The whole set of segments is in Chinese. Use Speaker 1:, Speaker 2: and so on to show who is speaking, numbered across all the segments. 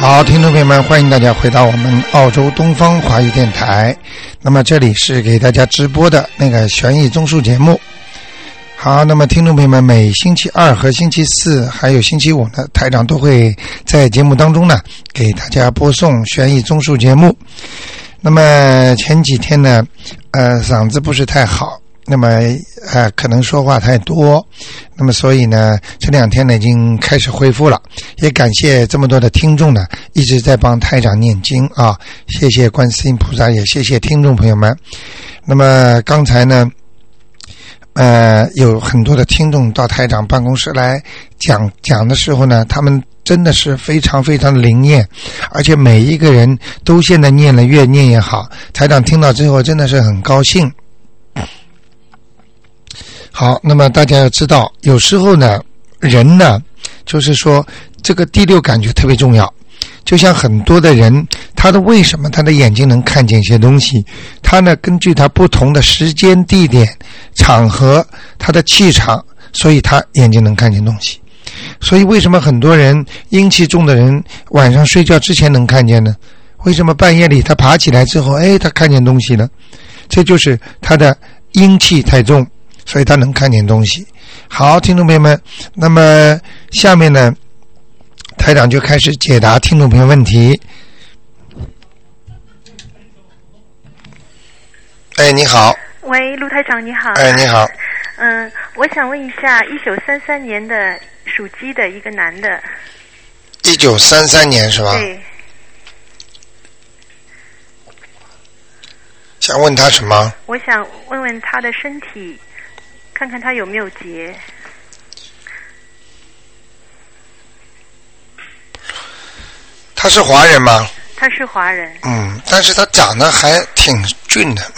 Speaker 1: 好，听众朋友们，欢迎大家回到我们澳洲东方华语电台。那么这里是给大家直播的那个悬疑综述节目。好，那么听众朋友们，每星期二和星期四还有星期五呢，台长都会在节目当中呢给大家播送悬疑综述节目。那么前几天呢嗓子不是太好，那么可能说话太多，那么所以呢这两天呢已经开始恢复了，也感谢这么多的听众呢一直在帮台长念经啊，谢谢观世音菩萨，也谢谢听众朋友们。那么刚才呢有很多的听众到台长办公室来讲的时候呢，他们真的是非常非常的灵验，而且每一个人都现在念了，越念越好，台长听到之后真的是很高兴。好，那么大家要知道，有时候呢人呢就是说这个第六感觉特别重要，就像很多的人他的为什么他的眼睛能看见一些东西，他呢根据他不同的时间地点场合他的气场，所以他眼睛能看见东西。所以为什么很多人阴气重的人晚上睡觉之前能看见呢？为什么半夜里他爬起来之后他看见东西呢？这就是他的阴气太重，所以他能看见东西。好，听众朋友们，那么下面呢台长就开始解答听众朋友问题。你好。
Speaker 2: 喂，陆台长你好。
Speaker 1: 你好。
Speaker 2: 我想问一下，1933年的属鸡的一个男的。
Speaker 1: 1933年是吧？
Speaker 2: 对。
Speaker 1: 想问他什么？
Speaker 2: 我想问问他的身体，看看他有没有结。
Speaker 1: 他是华人吗？
Speaker 2: 他是华人。
Speaker 1: 但是他长得还挺俊的。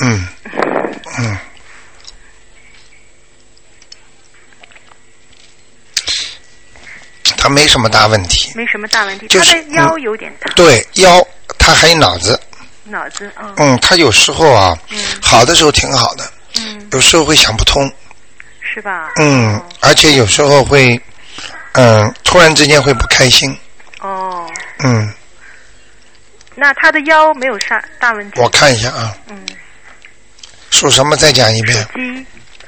Speaker 1: 他没什么大问题。没什么大问题，就是他的腰有点疼。对，腰，他还有脑子。脑子，他有时候好的时候挺好的，有时候会想不通。是吧？而且有时候会，突然之间会不开心。那他的腰没有啥大问题？我看一下啊。属什么？再讲一遍。属鸡。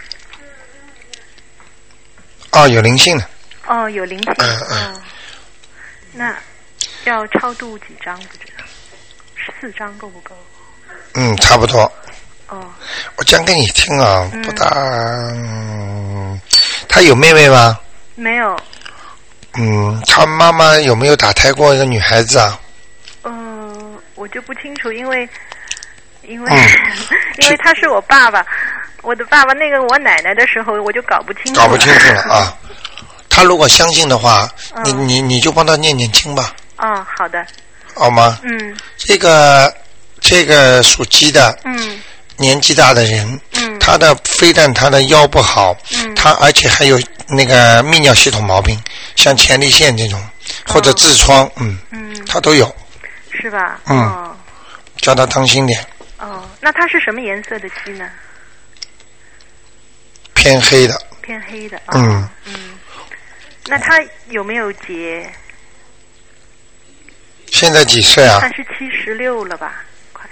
Speaker 1: 有灵性的。有灵性。那要超度几张不知道？4张够不够？差不多。我讲给你听啊，不大。他有妹妹吗？没有。他妈妈有没有打胎过一个女孩子啊？我就不清楚，因为他是我爸爸，我的爸爸那个我奶奶的时候我就搞不清楚了啊。他如果相信的话，你就帮他念念经吧。好的。好吗？这个属鸡的，年纪大的人，他的非但他的腰不好，他而且还有那个泌尿系统毛病，像前列腺这种或者痔疮，他都有。是吧？叫他当心点。那他是什么颜色的鸡呢？偏黑的。偏黑的。那他有没有结？现在几岁啊？他是76了吧？快。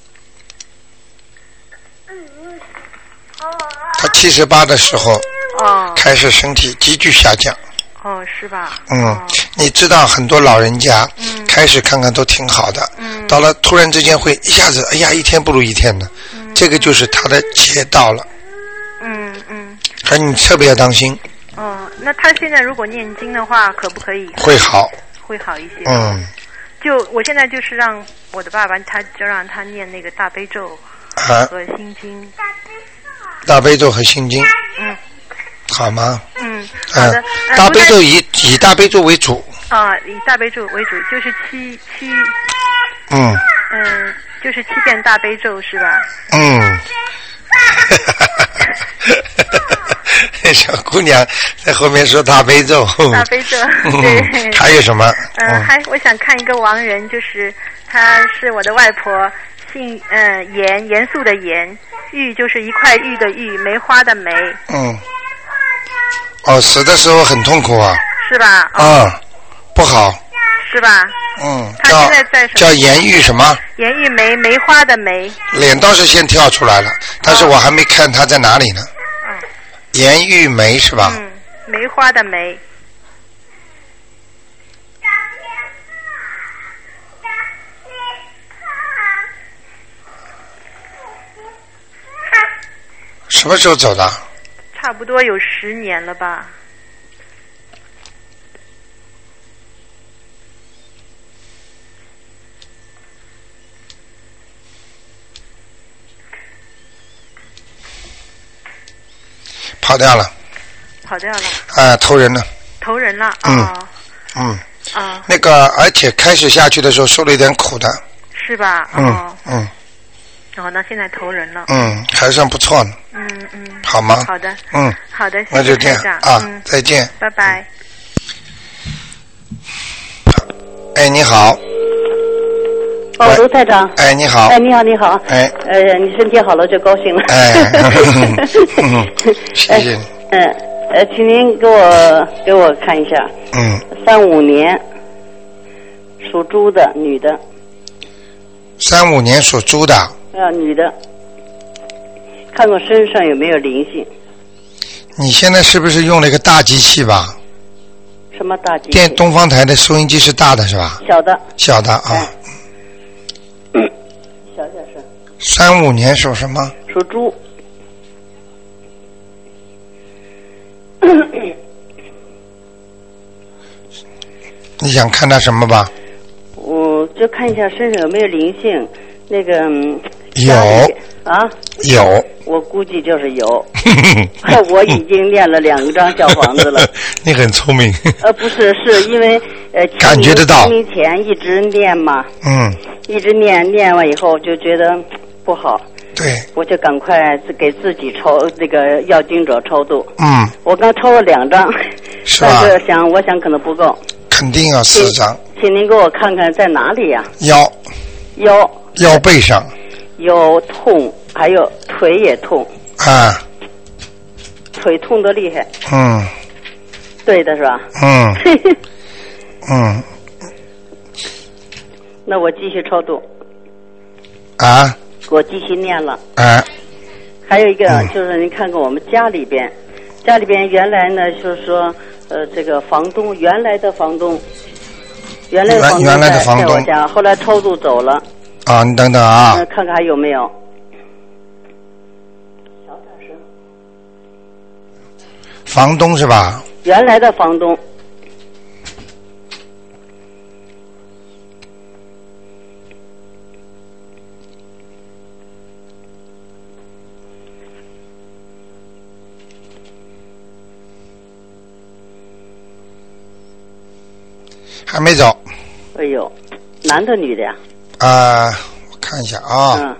Speaker 1: 他78的时候，开始身体急剧下降。是吧？你知道很多老人家，开始看看都挺好的，到了突然之间会一下子，一天不如一天的，这个就是他的劫到了。所以你特别要当心。那他现在如果念经的话，可不可以？会好。会好一些。就我现在就是让我的爸爸，就让他念那个大悲咒和心经。大悲咒和心经。好吗？好的。大悲咒以大悲咒为主。以大悲咒为主，就是就是7遍大悲咒是吧？小姑娘在后面说大悲咒。大悲咒。对。还有什么？我想看一个亡人，就是她是我的外婆，姓严肃的严，玉就是一块玉的玉，梅花的梅。死的时候很痛苦啊。是吧？不好。是吧？
Speaker 2: 他现在在什么？
Speaker 1: 叫颜玉什么？
Speaker 2: 颜玉梅，梅花的梅。
Speaker 1: 脸倒是先跳出来了，但是我还没看他在哪里呢。颜玉梅是吧？
Speaker 2: 梅花的梅。
Speaker 1: 什么时候走的？
Speaker 2: 差不多有10年了吧。
Speaker 1: 跑掉了。
Speaker 2: 跑掉了。
Speaker 1: 投人了。
Speaker 2: 投人了。
Speaker 1: 那个，而且开始下去的时候受了一点苦的。
Speaker 2: 是吧？那现在投人了。
Speaker 1: 还算不错呢。好吗？
Speaker 2: 好的。好的，
Speaker 1: 那就这样啊，再见。
Speaker 2: 拜拜。
Speaker 1: 哎，你好。
Speaker 3: 卢台长。
Speaker 1: 哎，你好。
Speaker 3: 哎，你好，你好。
Speaker 1: 哎。
Speaker 3: 你身体好了就高兴了。
Speaker 1: 哎。谢谢你。
Speaker 3: 请您给我看一下。35年属猪的女的。
Speaker 1: 35年属猪的。
Speaker 3: 女的。看看身上有没有灵性。
Speaker 1: 你现在是不是用了一个大机器吧？
Speaker 3: 什么大机器？
Speaker 1: 东方台的收音机是大的是吧？
Speaker 3: 小的。
Speaker 1: 小的啊。
Speaker 3: 小点声。
Speaker 1: 35年属什么？
Speaker 3: 属猪。
Speaker 1: 你想看他什么吧？
Speaker 3: 我就看一下身上有没有灵性。那个
Speaker 1: 有
Speaker 3: 啊？
Speaker 1: 有。
Speaker 3: 我估计就是有。我已经念了2张小房子了。
Speaker 1: 你很聪明。
Speaker 3: 不是，是因为
Speaker 1: 感觉得到。
Speaker 3: 清明前一直念嘛。一直念完以后就觉得不好。
Speaker 1: 对。
Speaker 3: 我就赶快给自己那个要经者超度。我刚抽了2张。
Speaker 1: 是吧？
Speaker 3: 但是我想可能不够。
Speaker 1: 肯定要4张。
Speaker 3: 请您给我看看在哪里呀？
Speaker 1: 腰背上。
Speaker 3: 有痛，还有腿也痛。腿痛得厉害。对的是吧？那我继续超度。我继续念了。还有一个就是您看看我们家里边原来呢就是说这个原来的房东在我家，后来超度走了。
Speaker 1: 你等等啊。
Speaker 3: 看看还有没有。小点声。
Speaker 1: 房东是吧？
Speaker 3: 原来的房东。
Speaker 1: 还没走。
Speaker 3: 哎呦，男的女的呀？
Speaker 1: 我看一下啊。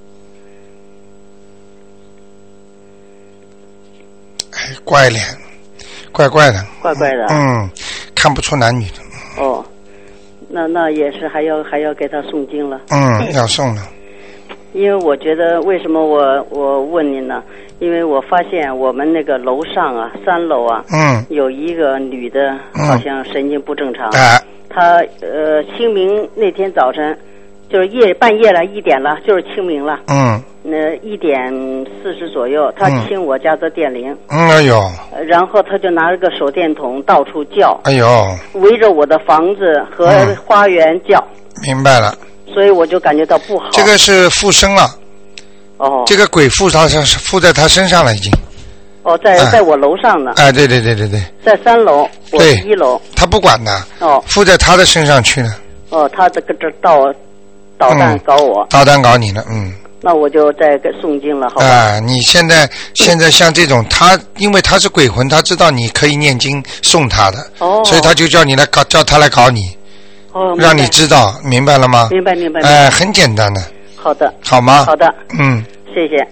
Speaker 1: 怪脸，怪的。
Speaker 3: 怪的。
Speaker 1: 看不出男女的。
Speaker 3: 那也是还要给他诵经了。
Speaker 1: 要送的。
Speaker 3: 因为我觉得为什么我问您呢？因为我发现我们那个楼上啊，3楼啊，有一个女的，好像神经不正常。她清明那天早晨，就是半夜了1点了，就是清明了。1点40左右，她清我家的电铃。
Speaker 1: 哎呦。
Speaker 3: 然后她就拿着个手电筒到处叫。
Speaker 1: 哎呦。
Speaker 3: 围着我的房子和花园叫。
Speaker 1: 明白了。
Speaker 3: 所以我就感觉到不好。
Speaker 1: 这个是附身了。这个鬼附在他身上了已经。
Speaker 3: 在我楼上呢。
Speaker 1: 对。
Speaker 3: 在3楼，我1楼。
Speaker 1: 他不管的。附在他的身上去了。他
Speaker 3: 这导弹搞我。
Speaker 1: 导弹搞你了，
Speaker 3: 那我就再给诵经了，好吧？
Speaker 1: 你现在像这种，因为他是鬼魂，他知道你可以念经送他的，所以他就叫他来搞你。让你知道，明白了吗？
Speaker 3: 明白。
Speaker 1: 很简单的。
Speaker 3: 好的。
Speaker 1: 好吗？
Speaker 3: 好的。谢谢。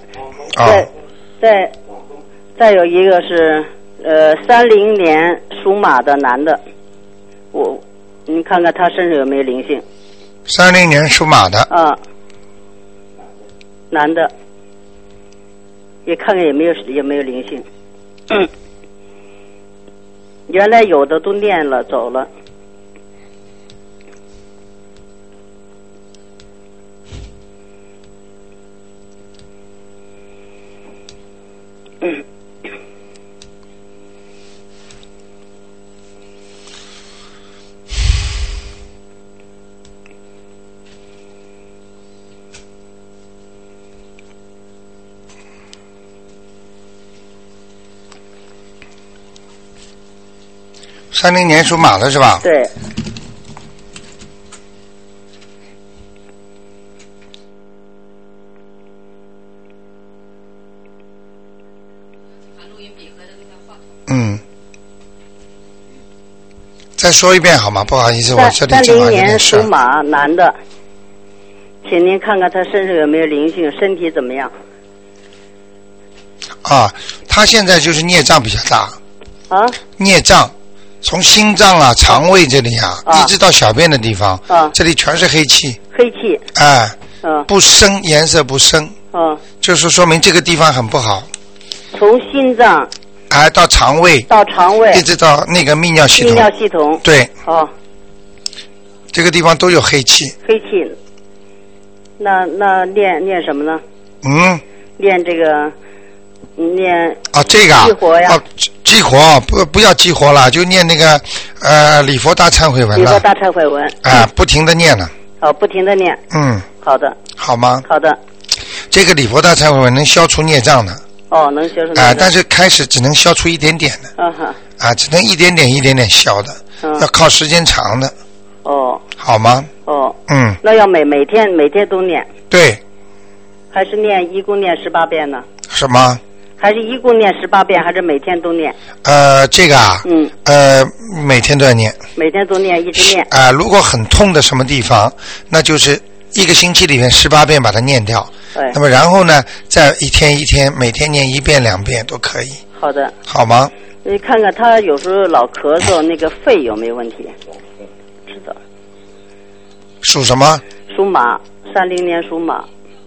Speaker 3: 再有一个是30年属马的男的，你看看他身上有没有灵性
Speaker 1: ？30年属马的。
Speaker 3: 男的，也看看有没有灵性。原来有的都念了走了。
Speaker 1: 30年属马的是吧？
Speaker 3: 对。
Speaker 1: 再说一遍好吗？不好意思，我这里讲话有点事。
Speaker 3: 30年属马男的，请您看看他身上有没有灵性，身体怎么样？
Speaker 1: 啊，他现在就是孽障比较大。
Speaker 3: 啊？
Speaker 1: 孽障，从心脏啊、肠胃这里啊，一直到小便的地方，这里全是黑气。
Speaker 3: 黑气。
Speaker 1: 哎。不深，颜色不深。就是说明这个地方很不好。
Speaker 3: 从心脏。
Speaker 1: 到肠胃，一直到那个泌尿系统，对，这个地方都有黑气。
Speaker 3: 黑气，那念什么呢？念这个，念
Speaker 1: 这个
Speaker 3: 激活呀？
Speaker 1: 激活不要激活了，就念那个礼佛大忏悔文了。
Speaker 3: 礼佛大忏悔文。
Speaker 1: 不停的念了。
Speaker 3: 不停的念。好的。
Speaker 1: 好吗？
Speaker 3: 好的。
Speaker 1: 这个礼佛大忏悔文能消除孽障的。
Speaker 3: 能消除。
Speaker 1: 但是开始只能消除一点点的。只能一点点消的，要靠时间长的。好吗？
Speaker 3: 那要每天都念。
Speaker 1: 对。
Speaker 3: 还是一共念18遍呢？
Speaker 1: 什么？
Speaker 3: 还是一共念18遍，还是每天都念？
Speaker 1: 这个啊。每天都要念。每
Speaker 3: 天都念，一直念。
Speaker 1: 如果很痛的什么地方，那就是1个星期里面18遍把它念掉。那么然后呢，再一天每天念1遍2遍都可以。
Speaker 3: 好的。
Speaker 1: 好吗？
Speaker 3: 你看看他有时候老咳嗽，那个肺有没有问题？知道。
Speaker 1: 属什么？
Speaker 3: 属马，30年属马。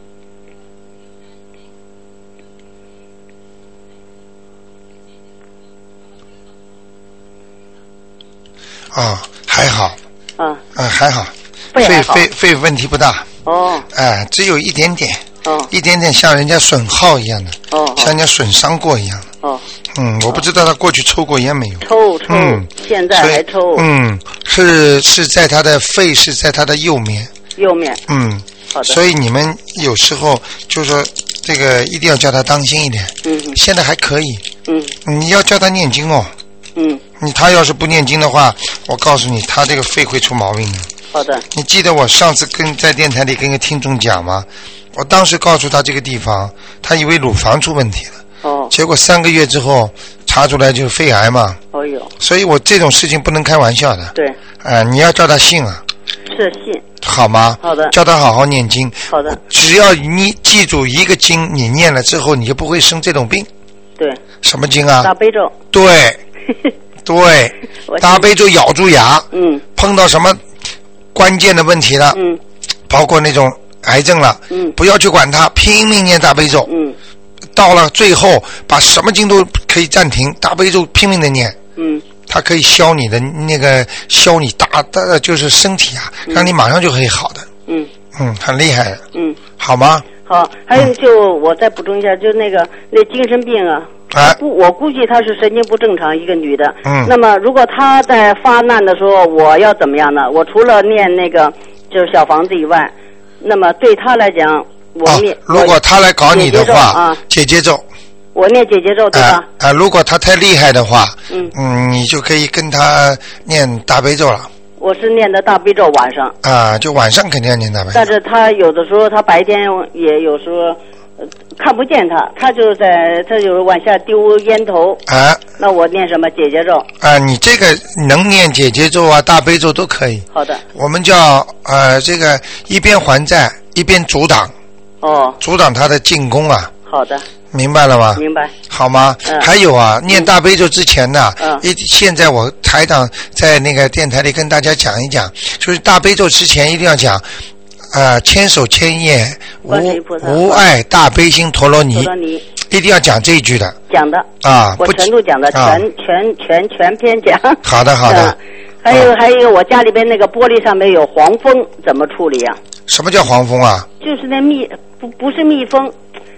Speaker 1: 还好。还好。肺问题不大。只有一点点。一点点像人家损耗一样的。像人家损伤过一样的。我不知道他过去抽过烟没有。
Speaker 3: 抽。现在还抽。
Speaker 1: 是在他的肺，是在他的右面。好的。所以你们有时候就说这个一定要叫他当心一点。现在还可以。你要叫他念经哦。他要是不念经的话，我告诉你，他这个肺会出毛病的。
Speaker 3: 好的。
Speaker 1: 你记得我上次在电台里跟一个听众讲吗？我当时告诉他这个地方，他以为乳房出问题了。结果3个月之后查出来就是肺癌嘛。所以我这种事情不能开玩笑的。
Speaker 3: 对。
Speaker 1: 你要叫他信啊。
Speaker 3: 是信。
Speaker 1: 好吗？
Speaker 3: 好的。
Speaker 1: 叫他好好念经。
Speaker 3: 好的。
Speaker 1: 只要你记住一个经，你念了之后，你就不会生这种病。
Speaker 3: 对。
Speaker 1: 什么经啊？
Speaker 3: 大悲咒。
Speaker 1: 对。对。大悲咒咬住牙。碰到什么关键的问题了，包括那种癌症了，不要去管它，拼命念大悲咒。到了最后，把什么经都可以暂停，大悲咒拼命的念。它可以消你的那个，消你大就是身体啊，让你马上就可以好的。很厉害的。好吗？
Speaker 3: 好，还有就我再补充一下，就那精神病啊。我估计她是神经不正常，一个女的。那么如果她在发难的时候，我要怎么样呢？我除了念那个就是小房子以外，那么对她来讲，我念。
Speaker 1: 如果她来搞你的话，姐姐咒。
Speaker 3: 我念姐姐咒对吧？
Speaker 1: 如果她太厉害的话，你就可以跟她念大悲咒了。
Speaker 3: 我是念的大悲咒晚上。
Speaker 1: 就晚上肯定要念大悲咒。
Speaker 3: 但是她有的时候，她白天也有时候。看不见他就是往下丢烟头。那我念什么姐姐咒？
Speaker 1: 你这个能念姐姐咒啊、大悲咒都可以。
Speaker 3: 好的。
Speaker 1: 我们叫这个一边还债一边阻挡。阻挡他的进攻啊。
Speaker 3: 好的。
Speaker 1: 明白了吗？
Speaker 3: 明白。
Speaker 1: 好吗？还有啊，念大悲咒之前呢，现在我台长在那个电台里跟大家讲一讲，就是大悲咒之前一定要讲。千手千眼无碍大悲心陀罗尼，一定要讲这一句的。
Speaker 3: 讲的。我全都讲的，全篇讲。
Speaker 1: 好的。
Speaker 3: 还有我家里边那个玻璃上面有黄蜂，怎么处理啊？
Speaker 1: 什么叫黄蜂啊？
Speaker 3: 就是那不是蜜蜂，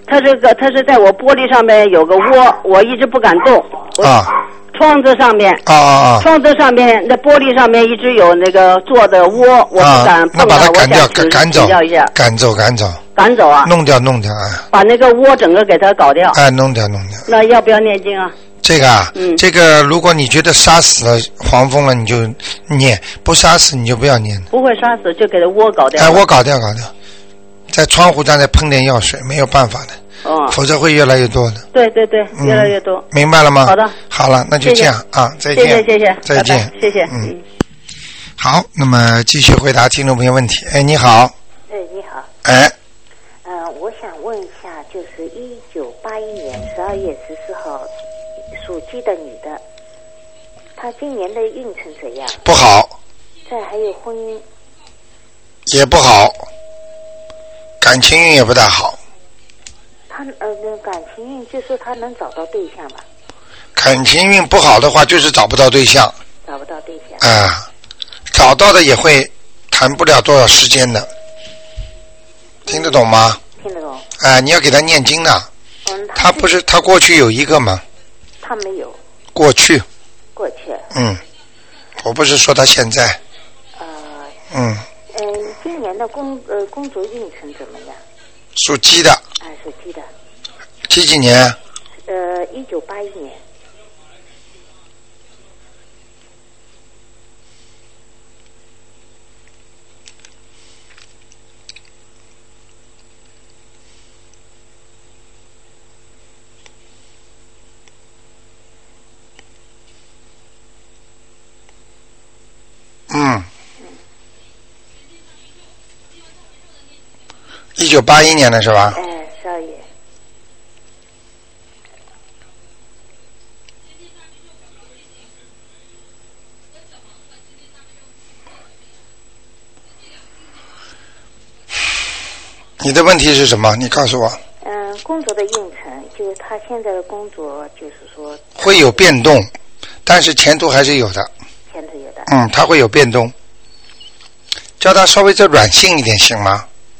Speaker 3: 它是在我玻璃上面有个窝，我一直不敢动。
Speaker 1: 啊。
Speaker 3: 窗子上面。
Speaker 1: 啊。
Speaker 3: 窗子上面那玻璃上面一直有那个做的窝，我不敢碰它。
Speaker 1: 那把它赶掉，赶走。
Speaker 3: 赶走。
Speaker 1: 赶走啊！弄掉
Speaker 3: 啊！把那个窝整个给它搞掉。
Speaker 1: 弄掉。
Speaker 3: 那要不要念经啊？
Speaker 1: 这个啊，这个如果你觉得杀死了黄蜂了，你就念；不杀死你就不要念。
Speaker 3: 不会杀死，就给它窝搞掉。
Speaker 1: 窝搞掉，在窗户上再喷点药水，没有办法的。否则会越来越多的。
Speaker 3: 对，越来越多。
Speaker 1: 明白了吗？
Speaker 3: 好的。
Speaker 1: 好了，那就这样啊，再见。
Speaker 3: 谢谢，
Speaker 1: 再见，
Speaker 3: 拜拜谢谢。
Speaker 1: 好，那么继续回答听众朋友问题。你好。
Speaker 4: 你好。我想问一下，就是1981年12月14号属鸡的女的，她今年的运程怎样？
Speaker 1: 不好。
Speaker 4: 还有婚姻
Speaker 1: 也不好，感情运也不大好。
Speaker 4: 她感情运就说她能找到对象吧？
Speaker 1: 感情运不好的话，就是找不到对象。
Speaker 4: 找不到对象。
Speaker 1: 找到的也会谈不了多少时间的。听得懂吗？
Speaker 4: 听得懂。
Speaker 1: 你要给他念经呢。他不是他过去有一个吗？
Speaker 4: 他没有。
Speaker 1: 过去。
Speaker 4: 我
Speaker 1: 不是说他现在。
Speaker 4: 今年的工作运程怎么样？
Speaker 1: 属鸡的。
Speaker 4: 属鸡的。
Speaker 1: 几年
Speaker 4: ？1981年。
Speaker 1: 1981年的是吧
Speaker 4: ？12月。
Speaker 1: 你的问题是什么？你告诉我。
Speaker 4: 工作的运程，就是他现在的工作，就是说
Speaker 1: 会有变动，但是前途还是有的。
Speaker 4: 前途有的。
Speaker 1: 他会有变动，叫他稍微再软性一点行吗？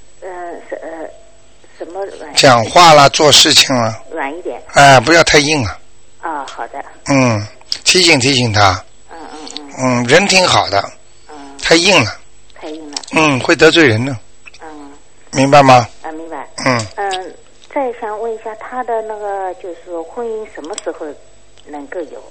Speaker 4: 什么软？
Speaker 1: 讲话啦，做事情啦。
Speaker 4: 软一点。
Speaker 1: 不要太硬了。
Speaker 4: 好的。
Speaker 1: 提醒他。人挺好的。太硬了。会得罪人的。明白吗？
Speaker 4: 明白。再想问一下他的那个，就是说婚姻什么时候能够有？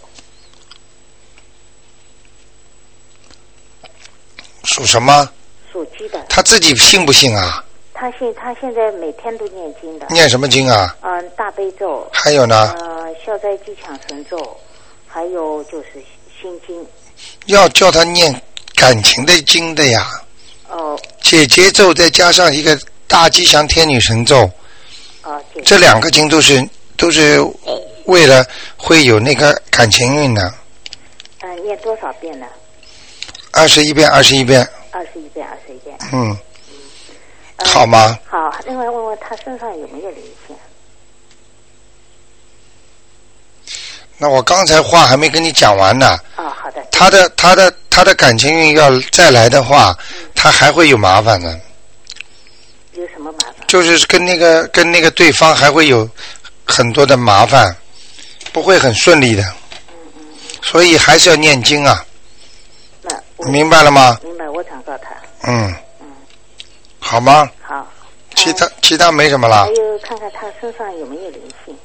Speaker 1: 属什么？
Speaker 4: 属鸡的。
Speaker 1: 他自己信不信啊？
Speaker 4: 他信，他现在每天都念经的。
Speaker 1: 念什么经啊？
Speaker 4: 大悲咒。
Speaker 1: 还有呢？
Speaker 4: 消灾吉祥神咒，还有就是心经。
Speaker 1: 要叫他念感情的经的呀。解结咒再加上一个大吉祥天女神咒。这两个经都是为了会有那个感情运的。
Speaker 4: 念多少遍呢
Speaker 1: ？21遍。
Speaker 4: 21遍。
Speaker 1: 好吗？
Speaker 4: 好，另外问问他身上有没有灵性？
Speaker 1: 那我刚才话还没跟你讲完呢。
Speaker 4: 好的。
Speaker 1: 他的感情运要再来的话，他还会有麻烦的。
Speaker 4: 有什么麻烦？
Speaker 1: 就是跟那个对方还会有很多的麻烦，不会很顺利的。所以还是要念经啊。明白了吗？
Speaker 4: 明白，我转告他。
Speaker 1: 好吗？
Speaker 4: 好。
Speaker 1: 其他没什么了。
Speaker 4: 还有看看他身上有没有灵性。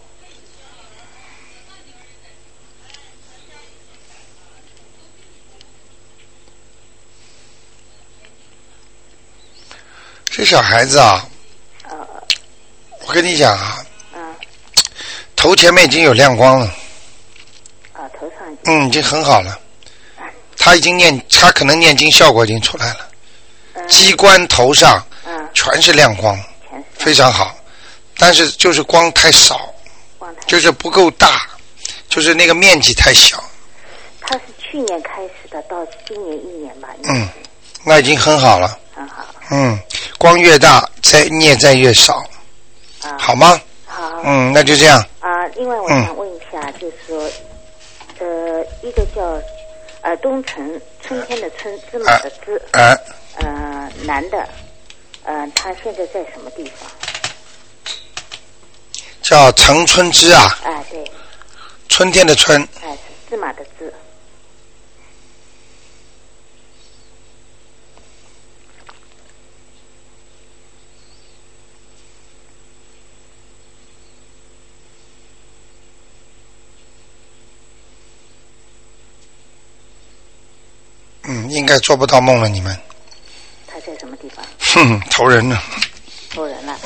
Speaker 1: 这小孩子啊，我跟你讲啊，头前面已经有亮光了。
Speaker 4: 头上。
Speaker 1: 已经很好了。他可能念经效果已经出来了。机关头上，全是亮光，非常好。但是就是光太少，就是不够大，就是那个面积太小。
Speaker 4: 他是去年开始的，到今年1年吧。
Speaker 1: 那已经很好了。
Speaker 4: 很好。
Speaker 1: 光越大，孽债越少。好吗？
Speaker 4: 好。
Speaker 1: 那就这样。
Speaker 4: 另外我想问一下，就是说，一个叫东城，春天的春，芝麻的芝。男的，他现在在什么地方？
Speaker 1: 叫陈春枝啊。
Speaker 4: 啊，对。
Speaker 1: 春天的春。
Speaker 4: 是芝麻的芝。
Speaker 1: 应该做不到梦了，你们。
Speaker 4: 他在什么地方？
Speaker 1: 投人了。
Speaker 4: 投人了。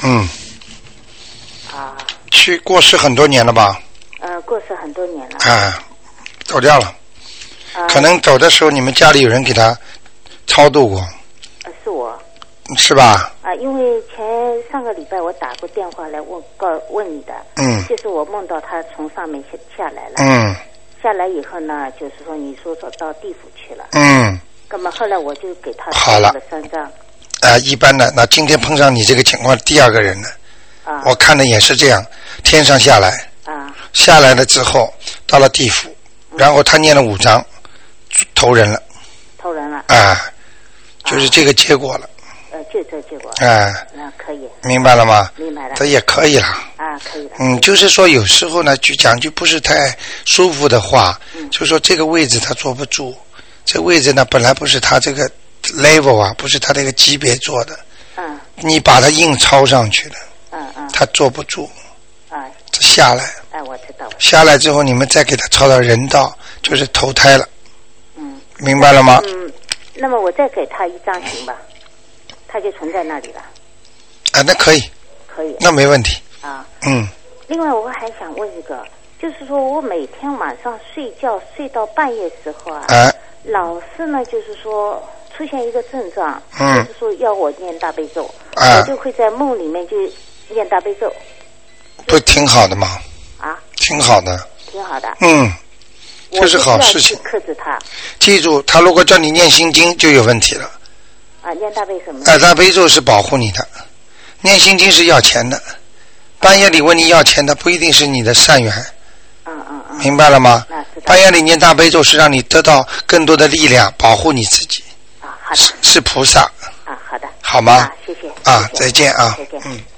Speaker 1: 去过世很多年了吧？
Speaker 4: 过世很多年了。
Speaker 1: 走掉了。可能走的时候你们家里有人给他超度过。
Speaker 4: 是我。
Speaker 1: 是吧？
Speaker 4: 因为上个礼拜我打过电话来问你的。就是我梦到他从上面下来了。下来以后呢，就是说你说到地府去了。那么后来我就给他抄了3张。
Speaker 1: 一般的，那今天碰上你这个情况，第二个人呢？我看的也是这样，天上下来。下来了之后，到了地府，然后他念了5章，投人了。
Speaker 4: 投人了。
Speaker 1: 就是这个结果了。
Speaker 4: 就这结果。那可以。
Speaker 1: 明白了吗？
Speaker 4: 明白了。
Speaker 1: 这也可以了。
Speaker 4: 可以了。
Speaker 1: 就是说有时候呢，就讲句不是太舒服的话，就说这个位置他坐不住，这位置呢本来不是他这个 level 啊，不是他这个级别做的。你把他硬抄上去了。他坐不住。下来。
Speaker 4: 我知道。
Speaker 1: 下来之后，你们再给他抄到人道，就是投胎了。明白了吗？
Speaker 4: 那么我再给他1张行吧？他就存在那里了。
Speaker 1: 那可以。
Speaker 4: 可以。
Speaker 1: 那没问题。
Speaker 4: 另外我还想问一个，就是说我每天晚上睡觉睡到半夜时候老是呢就是说出现一个症状，就是说要我念大悲咒，我就会在梦里面就念大悲咒。
Speaker 1: 不挺好的吗？挺好的。挺好的。这是好事情。
Speaker 4: 克制他。
Speaker 1: 记住，他如果叫你念心经就有问题了。
Speaker 4: 念大悲什么？
Speaker 1: 大悲咒是保护你的，念心经是要钱的。半夜里问你要钱的不一定是你的善缘。明白了吗？半夜里念大悲咒是让你得到更多的力量，保护你自己。
Speaker 4: 好的。
Speaker 1: 是菩萨。
Speaker 4: 好的。
Speaker 1: 好吗？
Speaker 4: 谢谢。
Speaker 1: 再见啊。
Speaker 4: 再见。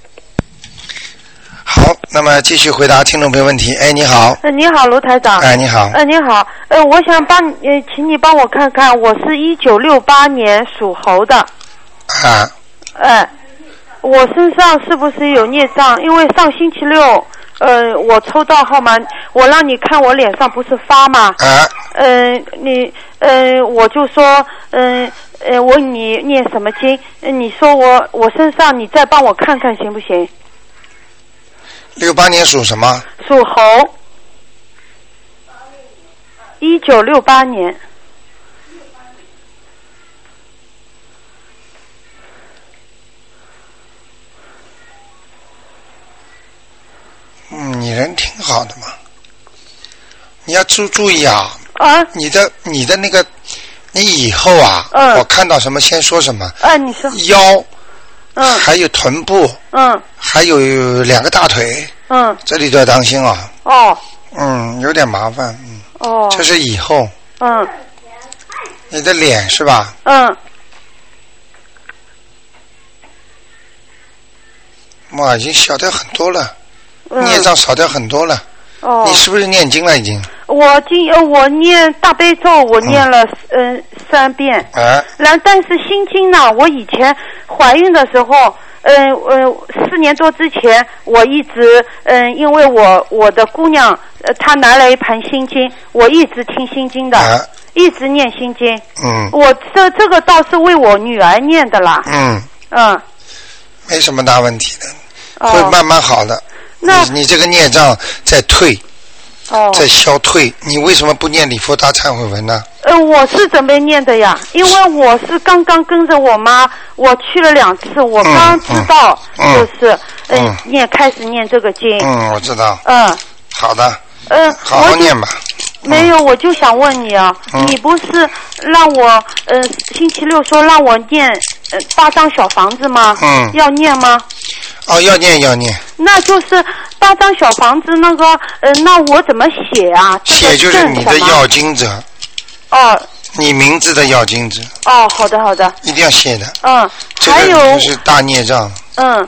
Speaker 1: 好，那么继续回答听众朋友问题。你好。
Speaker 5: 你好，卢台长。
Speaker 1: 你好。
Speaker 5: 你好，我想请你帮我看看，我是1968年属猴的。我身上是不是有孽障？因为上星期六，我抽到号码，我让你看我脸上不是发吗？我就说，我问你念什么经？你说我身上，你再帮我看看行不行
Speaker 1: ？68年属什么？
Speaker 5: 属猴。1968年。
Speaker 1: 你人挺好的嘛，你要注意啊！你的那个，你以后啊，我看到什么先说什么。
Speaker 5: 你说。
Speaker 1: 腰。还有臀部。还有2个大腿。这里都要当心啊。有点麻烦。这是以后。你的脸是吧？哇，已经小掉很多了。孽障少掉很多了。你是不是念经了已经？
Speaker 5: 我念大悲咒，我念了3遍。但是心经呢，我以前怀孕的时候，4年多之前，我一直因为我的姑娘她拿了一盘心经，我一直听心经的，一直念心经。我这个倒是为我女儿念的啦。
Speaker 1: 没什么大问题的，会慢慢好的。你这个孽障在退，在消退，你为什么不念礼佛大忏悔文呢？
Speaker 5: 我是准备念的呀，因为我是刚刚跟着我妈，我去了2次，我刚知道就是开始念这个经。
Speaker 1: 我知道。好的。好好念吧。
Speaker 5: 没有，我就想问你啊，你不是让我星期六说让我念8张小房子吗？要念吗？
Speaker 1: 要念。
Speaker 5: 那就是8张小房子那个那我怎么写啊？
Speaker 1: 写就是你的要经者。你名字的要经者。
Speaker 5: 好的。
Speaker 1: 一定要写的。
Speaker 5: 还有
Speaker 1: 就是大孽障。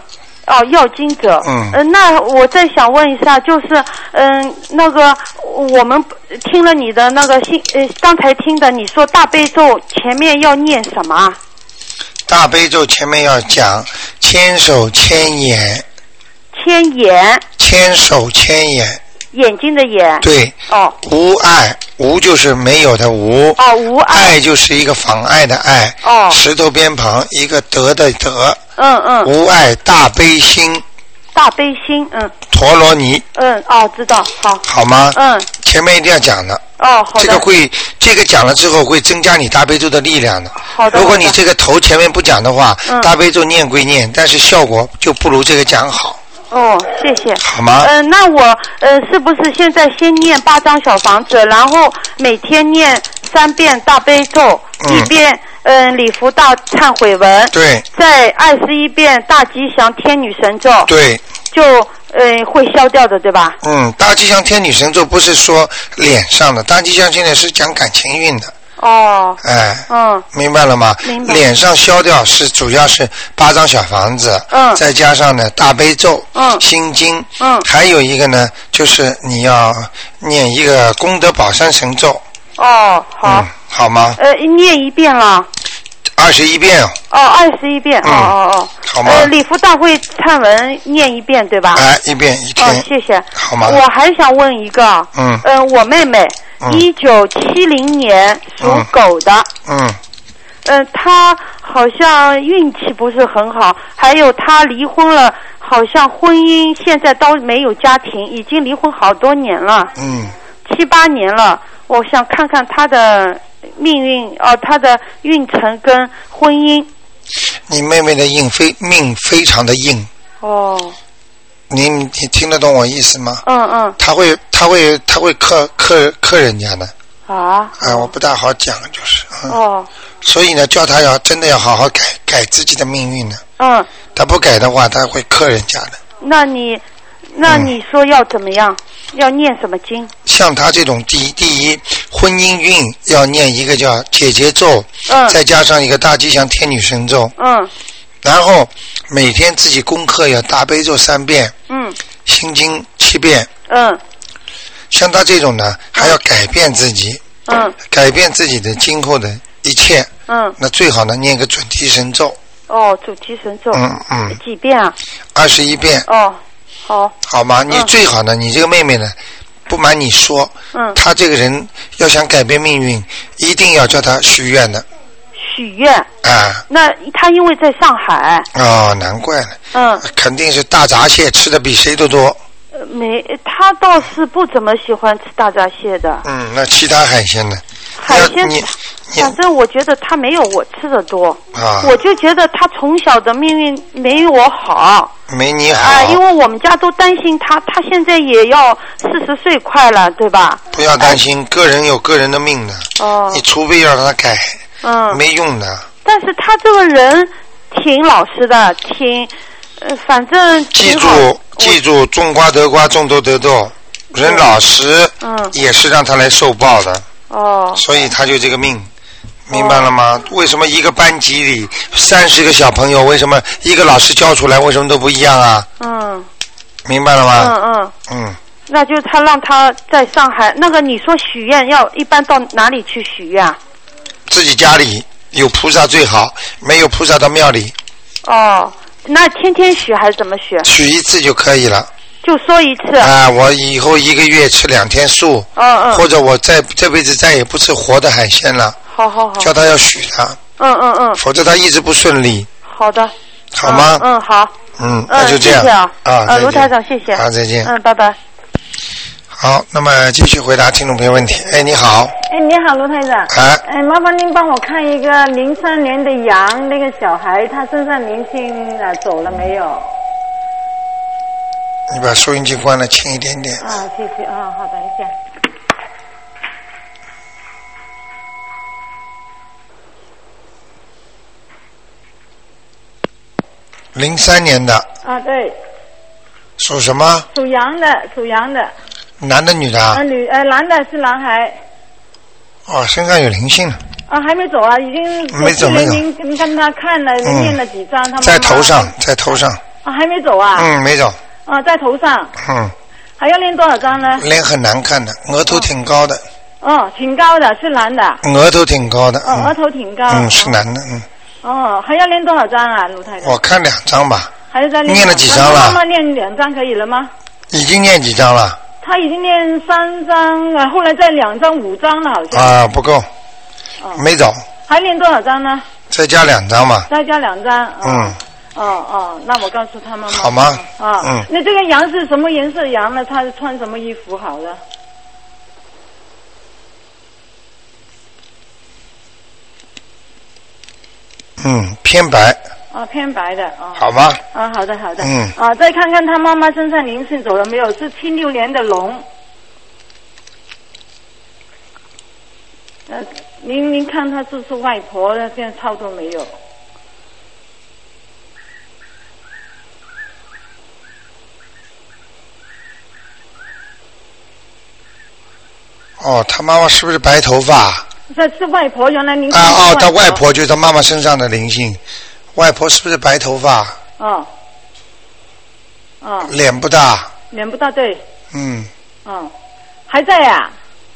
Speaker 5: 哦，要经者。那我再想问一下，就是那个我们听了你的那个刚才听的，你说大悲咒前面要念什么？
Speaker 1: 大悲咒前面要讲千手千眼。
Speaker 5: 千眼。
Speaker 1: 千手千眼。
Speaker 5: 眼睛的眼。
Speaker 1: 对。
Speaker 5: 哦。
Speaker 1: 无碍，无就是没有的无。
Speaker 5: 哦，无碍。
Speaker 1: 碍就是一个妨碍的碍。
Speaker 5: 哦。
Speaker 1: 石头边旁一个得的得。无碍大悲心。
Speaker 5: 大悲心，
Speaker 1: 陀罗尼。
Speaker 5: 知道，好。
Speaker 1: 好吗？前面一定要讲的。
Speaker 5: 好的。
Speaker 1: 这个讲了之后会增加你大悲咒的力量的。
Speaker 5: 好的。
Speaker 1: 如果你这个头前面不讲的话，大悲咒念归念，但是效果就不如这个讲好。
Speaker 5: 谢谢。
Speaker 1: 好吗？
Speaker 5: 那我是不是现在先念8张小房子，然后每天念3遍大悲咒，1遍礼佛大忏悔文，
Speaker 1: 对，
Speaker 5: 再21遍大吉祥天女神咒，
Speaker 1: 对，
Speaker 5: 就会消掉的，对吧？
Speaker 1: 大吉祥天女神咒不是说脸上的，大吉祥现在是讲感情运的。明白了吗？
Speaker 5: 明白。
Speaker 1: 脸上消掉是主要是8张小房子，再加上呢大悲咒，心经，还有一个呢就是你要念一个功德宝山神咒。好。好吗？
Speaker 5: 念1遍了。
Speaker 1: 21遍。
Speaker 5: 21遍。
Speaker 1: 好吗？
Speaker 5: 礼佛大会忏文念1遍，对吧
Speaker 1: ？1遍一天。
Speaker 5: 谢谢。
Speaker 1: 好吗？
Speaker 5: 我还想问一个。我妹妹，1970年属狗的。她好像运气不是很好，还有她离婚了，好像婚姻现在都没有家庭，已经离婚好多年了。7、8年了。我想看看她的命运，她的运程跟婚姻。
Speaker 1: 你妹妹的命非常的硬。你听得懂我意思吗？她会克人家的。我不大好讲，就是。所以呢，叫她真的要好好改自己的命运的。她不改的话，她会克人家的。
Speaker 5: 那你说要怎么样？要念什么经？
Speaker 1: 像他这种第一婚姻运要念一个叫解结咒，再加上一个大吉祥天女神咒，然后每天自己功课要大悲咒3遍，心经7遍，像他这种呢，还要改变自己，改变自己的今后的一切，那最好呢念个准提神咒。
Speaker 5: 准提神咒，几遍啊
Speaker 1: ？21遍。好吗？你最好呢，你这个妹妹呢，不瞒你说，她这个人要想改变命运，一定要叫她许愿的。
Speaker 5: 许愿？那她因为在上海。
Speaker 1: 难怪了。肯定是大闸蟹吃的比谁都多。
Speaker 5: 她倒是不怎么喜欢吃大闸蟹的。
Speaker 1: 那其他海鲜呢？
Speaker 5: 海鲜，反正我觉得她没有我吃的多。我就觉得她从小的命运没我好。
Speaker 1: 没你好。
Speaker 5: 因为我们家都担心她现在也要40岁快了，对吧？
Speaker 1: 不要担心，个人有个人的命的。你除非要让她改，没用的。
Speaker 5: 但是她这个人挺老实的，反正
Speaker 1: 记住，种瓜得瓜，种豆得豆，人老实，也是让他来受报的。所以他就这个命，明白了吗？为什么一个班级里30个小朋友，为什么一个老师教出来为什么都不一样啊？明白了吗？
Speaker 5: 那就让他在上海。那个你说许愿要一般到哪里去许愿？
Speaker 1: 自己家里有菩萨最好，没有菩萨到庙里。
Speaker 5: 那天天许还是怎么许？
Speaker 1: 许一次就可以了。
Speaker 5: 就说一次。
Speaker 1: 我以后1个月吃2天素。或者我这辈子再也不吃活的海鲜了。
Speaker 5: 好。
Speaker 1: 叫他要许他。否则他一直不顺利。
Speaker 5: 好的。
Speaker 1: 好吗？
Speaker 5: 好。
Speaker 1: 那就这样。
Speaker 5: 谢谢卢台长，谢谢。
Speaker 1: 再见。
Speaker 5: 拜拜。
Speaker 1: 好，那么继续回答听众朋友问题。你好。
Speaker 6: 你好，卢台长。麻烦您帮我看一个03年的羊那个小孩，他身上灵性走了没有？
Speaker 1: 你把收音机关了，轻一点点。
Speaker 6: 谢谢。好，等一下。
Speaker 1: 03年的。
Speaker 6: 对。
Speaker 1: 属什么？
Speaker 6: 属羊的。
Speaker 1: 男的女的？
Speaker 6: 男的，是男孩。
Speaker 1: 身上有灵性了。
Speaker 6: 还没走啊，已经
Speaker 1: 没走。
Speaker 6: 您跟他看了，念了几张？他
Speaker 1: 在头上。
Speaker 6: 啊，还没走啊？
Speaker 1: 没走。
Speaker 6: 啊，在头上。还要练多少张呢？
Speaker 1: 脸很难看的，额头挺高的。
Speaker 6: 挺高的，是男的。
Speaker 1: 额头挺高的。
Speaker 6: 额头挺高。
Speaker 1: 是男的。
Speaker 6: 还要练多少张啊，卢太太？
Speaker 1: 我看2张吧。
Speaker 6: 还要再练。
Speaker 1: 念了几张了？
Speaker 6: 妈妈练2张可以了吗？
Speaker 1: 已经念几张了？
Speaker 6: 他已经念3张，后来再2张5张了，好像。
Speaker 1: 啊，不够。没走。
Speaker 6: 还练多少张呢？
Speaker 1: 再加2张嘛。
Speaker 6: 再加2张。那我告诉他妈妈。
Speaker 1: 好吗？
Speaker 6: 那这个羊是什么颜色羊呢？他穿什么衣服好的？
Speaker 1: 偏白。
Speaker 6: 偏白的。
Speaker 1: 好吗？
Speaker 6: 好的。再看看他妈妈身上灵性走了没有？是76年的龙。您看他是外婆，现在操作没有？
Speaker 1: 他妈妈是不是白头发？
Speaker 6: 是外婆，原来您
Speaker 1: 他外婆就是他妈妈身上的灵性。外婆是不是白头发？脸不大。
Speaker 6: 脸不大，对。还在呀？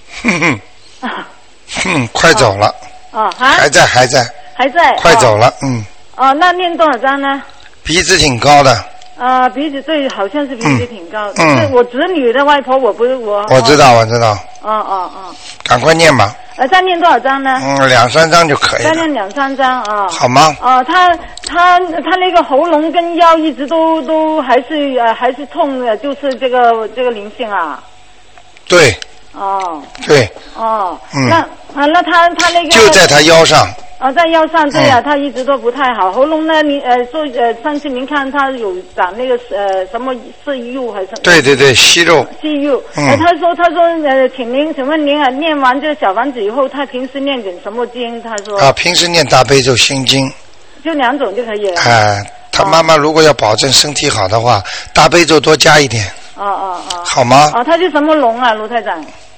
Speaker 1: 快走了。还在。还在。快走了。
Speaker 6: 那念多少张呢？
Speaker 1: 鼻子挺高的。
Speaker 6: 鼻子对，好像是鼻子挺高。我侄女的外婆，我不是我。
Speaker 1: 我知道。赶快念吧。
Speaker 6: 再念多少张呢
Speaker 1: ？2、3张就可以了。
Speaker 6: 再念2、3张啊。
Speaker 1: 好吗？
Speaker 6: 他那个喉咙跟腰一直都还是痛的，就是这个灵性啊。
Speaker 1: 对。对。
Speaker 6: 那他那个
Speaker 1: 就在他腰上。
Speaker 6: 在腰上，对呀，他一直都不太好。喉咙呢，您说上次您看他有长那个什么息肉还是？
Speaker 1: 对，息肉。
Speaker 6: 息肉。他说请问您念完这个小房子以后，他平时念点什么经？他说。
Speaker 1: 平时念大悲咒心经。
Speaker 6: 就2种就可以了。
Speaker 1: 他妈妈如果要保证身体好的话，大悲咒多加一点。好吗？
Speaker 6: 他是什么龙啊，卢台长？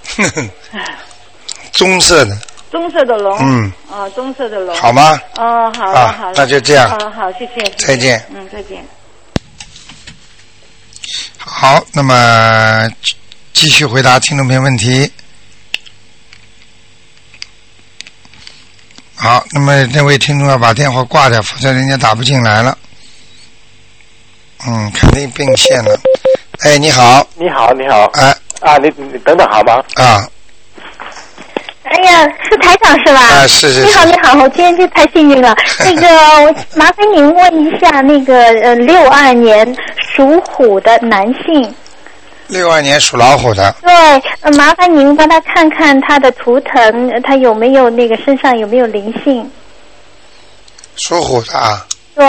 Speaker 1: 棕色的。
Speaker 6: 棕色的龙。棕色的龙。
Speaker 1: 好吗？
Speaker 6: 好了，
Speaker 1: 那就这样。
Speaker 6: 好，谢谢。
Speaker 1: 再见。
Speaker 6: 再见。
Speaker 1: 好，那么继续回答听众朋友问题。好，那么那位听众要把电话挂掉，否则人家打不进来了。肯定并线了。你好。
Speaker 7: 你好。你等等好吗？
Speaker 8: 哎呀，是台长是吧？
Speaker 1: 是。
Speaker 8: 你好，我今天就太幸运了。那个，麻烦您问一下，那个62年属虎的男性。
Speaker 1: 62年属老虎的。
Speaker 8: 对，麻烦您帮他看看他的图腾，他有没有那个身上有没有灵性？
Speaker 1: 属虎的啊。
Speaker 8: 对。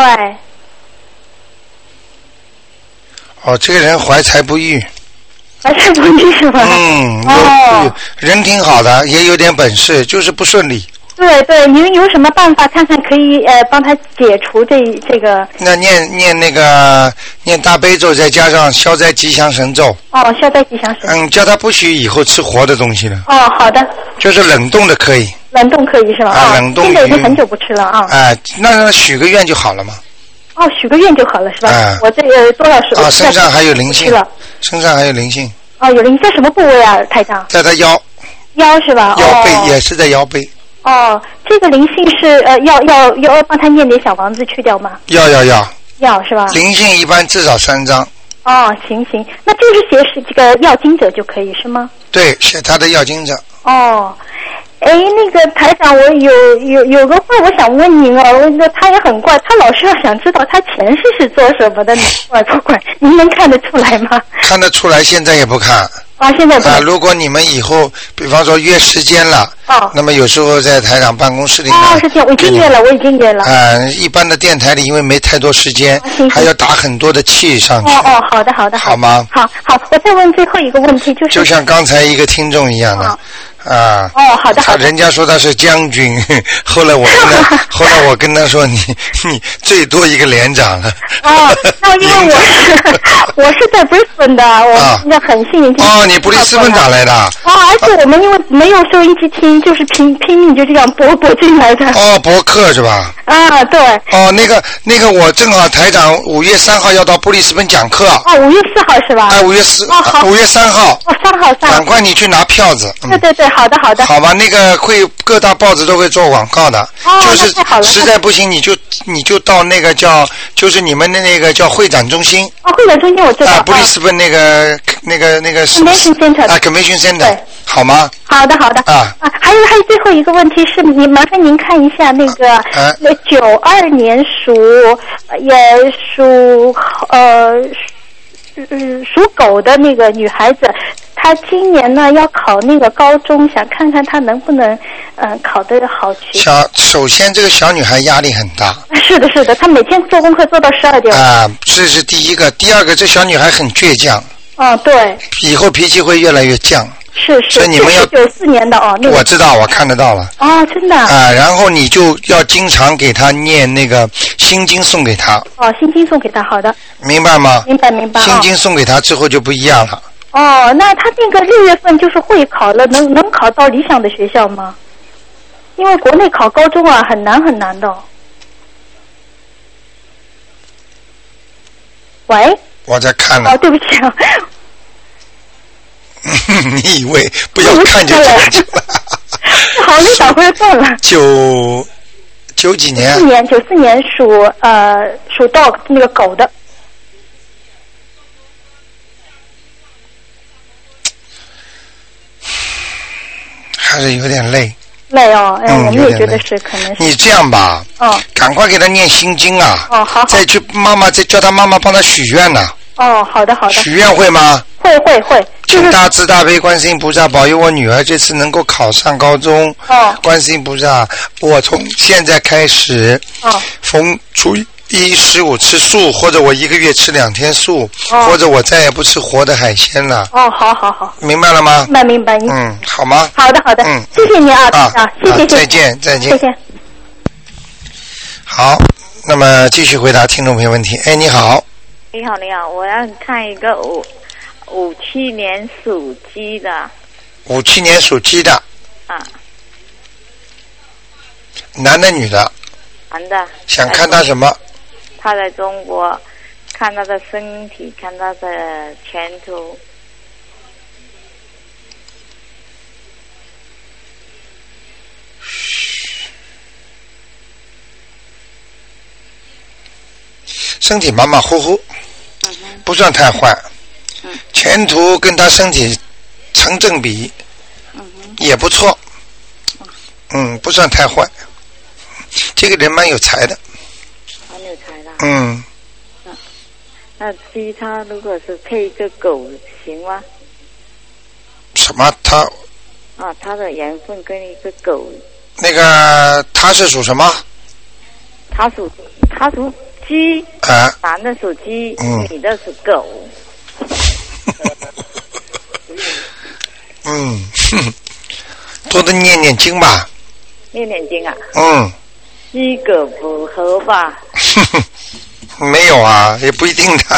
Speaker 1: 这个人怀才不遇。
Speaker 8: 怀才不遇是吧？
Speaker 1: 人挺好的，也有点本事，就是不顺利。
Speaker 8: 对，您有什么办法看看可以帮他解除这个？
Speaker 1: 那念大悲咒，再加上消灾吉祥神咒。
Speaker 8: 消灾吉祥神。
Speaker 1: 叫他不许以后吃活的东西了。
Speaker 8: 好的。
Speaker 1: 就是冷冻的可以。
Speaker 8: 冷冻可以是吧？
Speaker 1: 冷冻。
Speaker 8: 现在已经很久不吃了啊。
Speaker 1: 那许个愿就好了嘛。
Speaker 8: 许个愿就好了是吧？我这个多少时候？
Speaker 1: 身上还有灵性。身上还有灵性。
Speaker 8: 有灵性在什么部位啊，台长？
Speaker 1: 在他腰。
Speaker 8: 腰是吧？
Speaker 1: 腰背也是在腰背。
Speaker 8: 这个灵性是要帮他念点小房子去掉吗？
Speaker 1: 要
Speaker 8: 是吧？
Speaker 1: 灵性一般至少3张。
Speaker 8: 行，那就是写这个要经者就可以是吗？
Speaker 1: 对，写他的要经者。
Speaker 8: 那个台长，我有个话我想问您他也很怪，他老是要想知道他前世是做什么的，不管您能看得出来吗？
Speaker 1: 看得出来，现在也不看。
Speaker 8: 现在不看。
Speaker 1: 如果你们以后，比方说约时间了，那么有时候在台长办公室里面。
Speaker 8: 是这样，我已经约了。
Speaker 1: 一般的电台里因为没太多时间，还要打很多的气上去。
Speaker 8: 好的。
Speaker 1: 好吗？
Speaker 8: 好，我再问最后一个问题，就
Speaker 1: 像刚才一个听众一样的。
Speaker 8: 哦，好的。
Speaker 1: 人家说他是将军，后来我跟他说你最多一个连长了。
Speaker 8: 哦，那因为我是在布里斯本的，我现在很幸运。
Speaker 1: 哦，你布里斯本打来的？
Speaker 8: 而且我们因为没有收音机听，就是拼命就这样播进来的。
Speaker 1: 哦，播客是吧？
Speaker 8: 啊，对。
Speaker 1: 哦，那个我正好台长5月3号要到布里斯本讲课。
Speaker 8: 哦，5月4号是吧
Speaker 1: ？5月3号。
Speaker 8: 哦，3号。
Speaker 1: 赶快你去拿票子。
Speaker 8: 对，好的。
Speaker 1: 好吧，那个各大报纸都会做广告的。就是实在不行你就到那个就是你们的那个叫会展中心。
Speaker 8: 哦，会展中心我知道。
Speaker 1: 布里斯本那个
Speaker 8: Convention Center。
Speaker 1: Convention Center。好吗？
Speaker 8: 好的。还有最后一个问题是，麻烦您看一下那个92年属狗的那个女孩子，她今年呢要考那个高中，想看看她能不能考得好去。
Speaker 1: 首先这个小女孩压力很大。
Speaker 8: 是的，她每天做功课做到12点。
Speaker 1: 这是第一个。第二个，这小女孩很倔强。
Speaker 8: 对。以
Speaker 1: 后脾气会越来越犟。
Speaker 8: 是。
Speaker 1: 所以你们要
Speaker 8: 94年的那个。
Speaker 1: 我知道，我看得到了。
Speaker 8: 真的。
Speaker 1: 然后你就要经常给她念那个心经送给她。
Speaker 8: 心经送给她，好的。
Speaker 1: 明白吗？
Speaker 8: 明白。
Speaker 1: 心经送给她之后就不一样了。
Speaker 8: 那她那个6月份就是会考了，能考到理想的学校吗？因为国内考高中很难的。喂。
Speaker 1: 我在看了。
Speaker 8: 对不起啊。
Speaker 1: 你以为不要看就讲去了？
Speaker 8: 好，你打回来算了。
Speaker 1: 九几年
Speaker 8: ？94年属到那个狗的。
Speaker 1: 还是有点累。
Speaker 8: 累哦，我们也觉得是，可能是。
Speaker 1: 你这样吧，赶快给他念心经啊。
Speaker 8: 好。
Speaker 1: 再叫他妈妈帮他许愿呢。
Speaker 8: 好的。
Speaker 1: 许愿会吗？
Speaker 8: 会。
Speaker 1: 请大慈大悲观世音菩萨保佑我女儿这次能够考上高中。观世音菩萨，我从现在开始，逢初一15吃素，或者我1个月吃2天素，或者我再也不吃活的海鲜了。
Speaker 8: 好。
Speaker 1: 明白了吗？
Speaker 8: 明白。
Speaker 1: 好吗？
Speaker 8: 好的。谢谢你啊，谢谢。
Speaker 1: 再见。
Speaker 8: 谢谢。
Speaker 1: 好，那么继续回答听众朋友问题。你好。
Speaker 9: 你好，我要看一个57年属鸡的。
Speaker 1: 57年属鸡的。男的女的？
Speaker 9: 男的。
Speaker 1: 想看他什么？
Speaker 9: 他在中国，看他的身体，看他的前途。
Speaker 1: 身体马马虎虎，不算太坏，前途跟他身体成正比，也不错，不算太坏，这个人蛮有才的。
Speaker 9: 蛮有才的。那鸡他如果是配一个狗行吗？
Speaker 1: 什么他？
Speaker 9: 他的缘分跟一个狗。
Speaker 1: 那个他是属什么？
Speaker 9: 他属鸡。男的属鸡，女的属狗。
Speaker 1: 多的念经吧。
Speaker 9: 念经啊。
Speaker 1: 鸡
Speaker 9: 狗不合吧？
Speaker 1: 没有啊，也不一定的。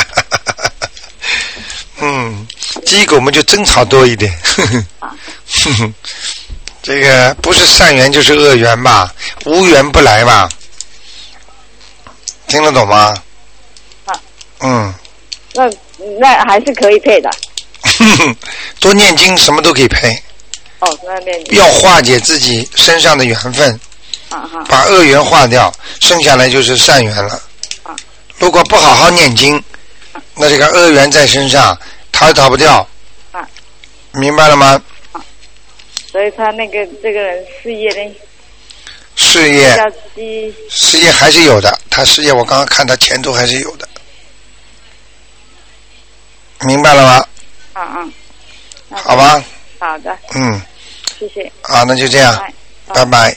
Speaker 1: 鸡狗们就争吵多一点。这个不是善缘就是恶缘吧，无缘不来吧。听得懂吗？
Speaker 9: 那还是可以配的。
Speaker 1: 多念经，什么都可以配。
Speaker 9: 那念经。
Speaker 1: 要化解自己身上的缘分，把恶缘化掉，剩下来就是善缘了。如果不好好念经，那这个恶缘在身上，逃也逃不掉。明白了吗？
Speaker 9: 所以他这个人事业呢？
Speaker 1: 事业还是有的，他事业我刚刚看他前途还是有的，明白了吗？好吧。
Speaker 9: 好的。谢谢。
Speaker 1: 那就这样，拜拜。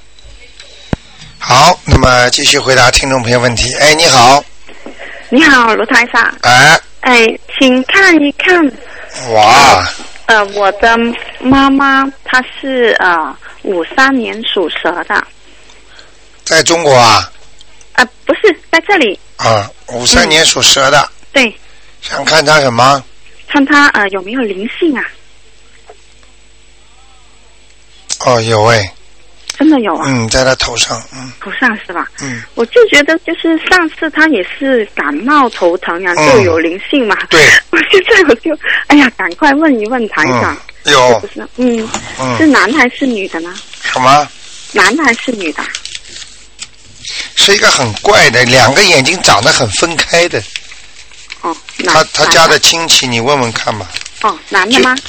Speaker 1: 好，那么继续回答听众朋友问题。你好。
Speaker 10: 你好，卢台长。请看一看。
Speaker 1: 哇。
Speaker 10: 我的妈妈她是53年属蛇的。
Speaker 1: 在中国啊？
Speaker 10: 不是，在这里。
Speaker 1: 53年属蛇的。
Speaker 10: 对。
Speaker 1: 想看他什么？
Speaker 10: 看他有没有灵性啊？
Speaker 1: 有哎。
Speaker 10: 真的有啊？
Speaker 1: 在他头上。
Speaker 10: 头上是吧？我就觉得就是上次他也是感冒头疼啊，就有灵性嘛。
Speaker 1: 对。
Speaker 10: 现在我就赶快问一问台长。
Speaker 1: 有。
Speaker 10: 不是，是男还是女的呢？
Speaker 1: 什么？
Speaker 10: 男的还是女的？
Speaker 1: 是一个很怪的，两个眼睛长得很分开的。他家的亲戚，你问问看吧。
Speaker 10: 男的吗？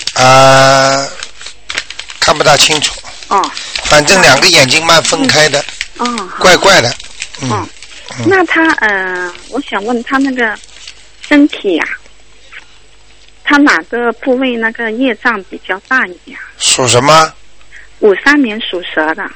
Speaker 1: 看不大清楚。反正两个眼睛蛮分开的。怪怪的。
Speaker 10: 那他我想问他那个身体啊，他哪个部位那个业障比较大一点？
Speaker 1: 属什么
Speaker 10: ？53年属蛇的。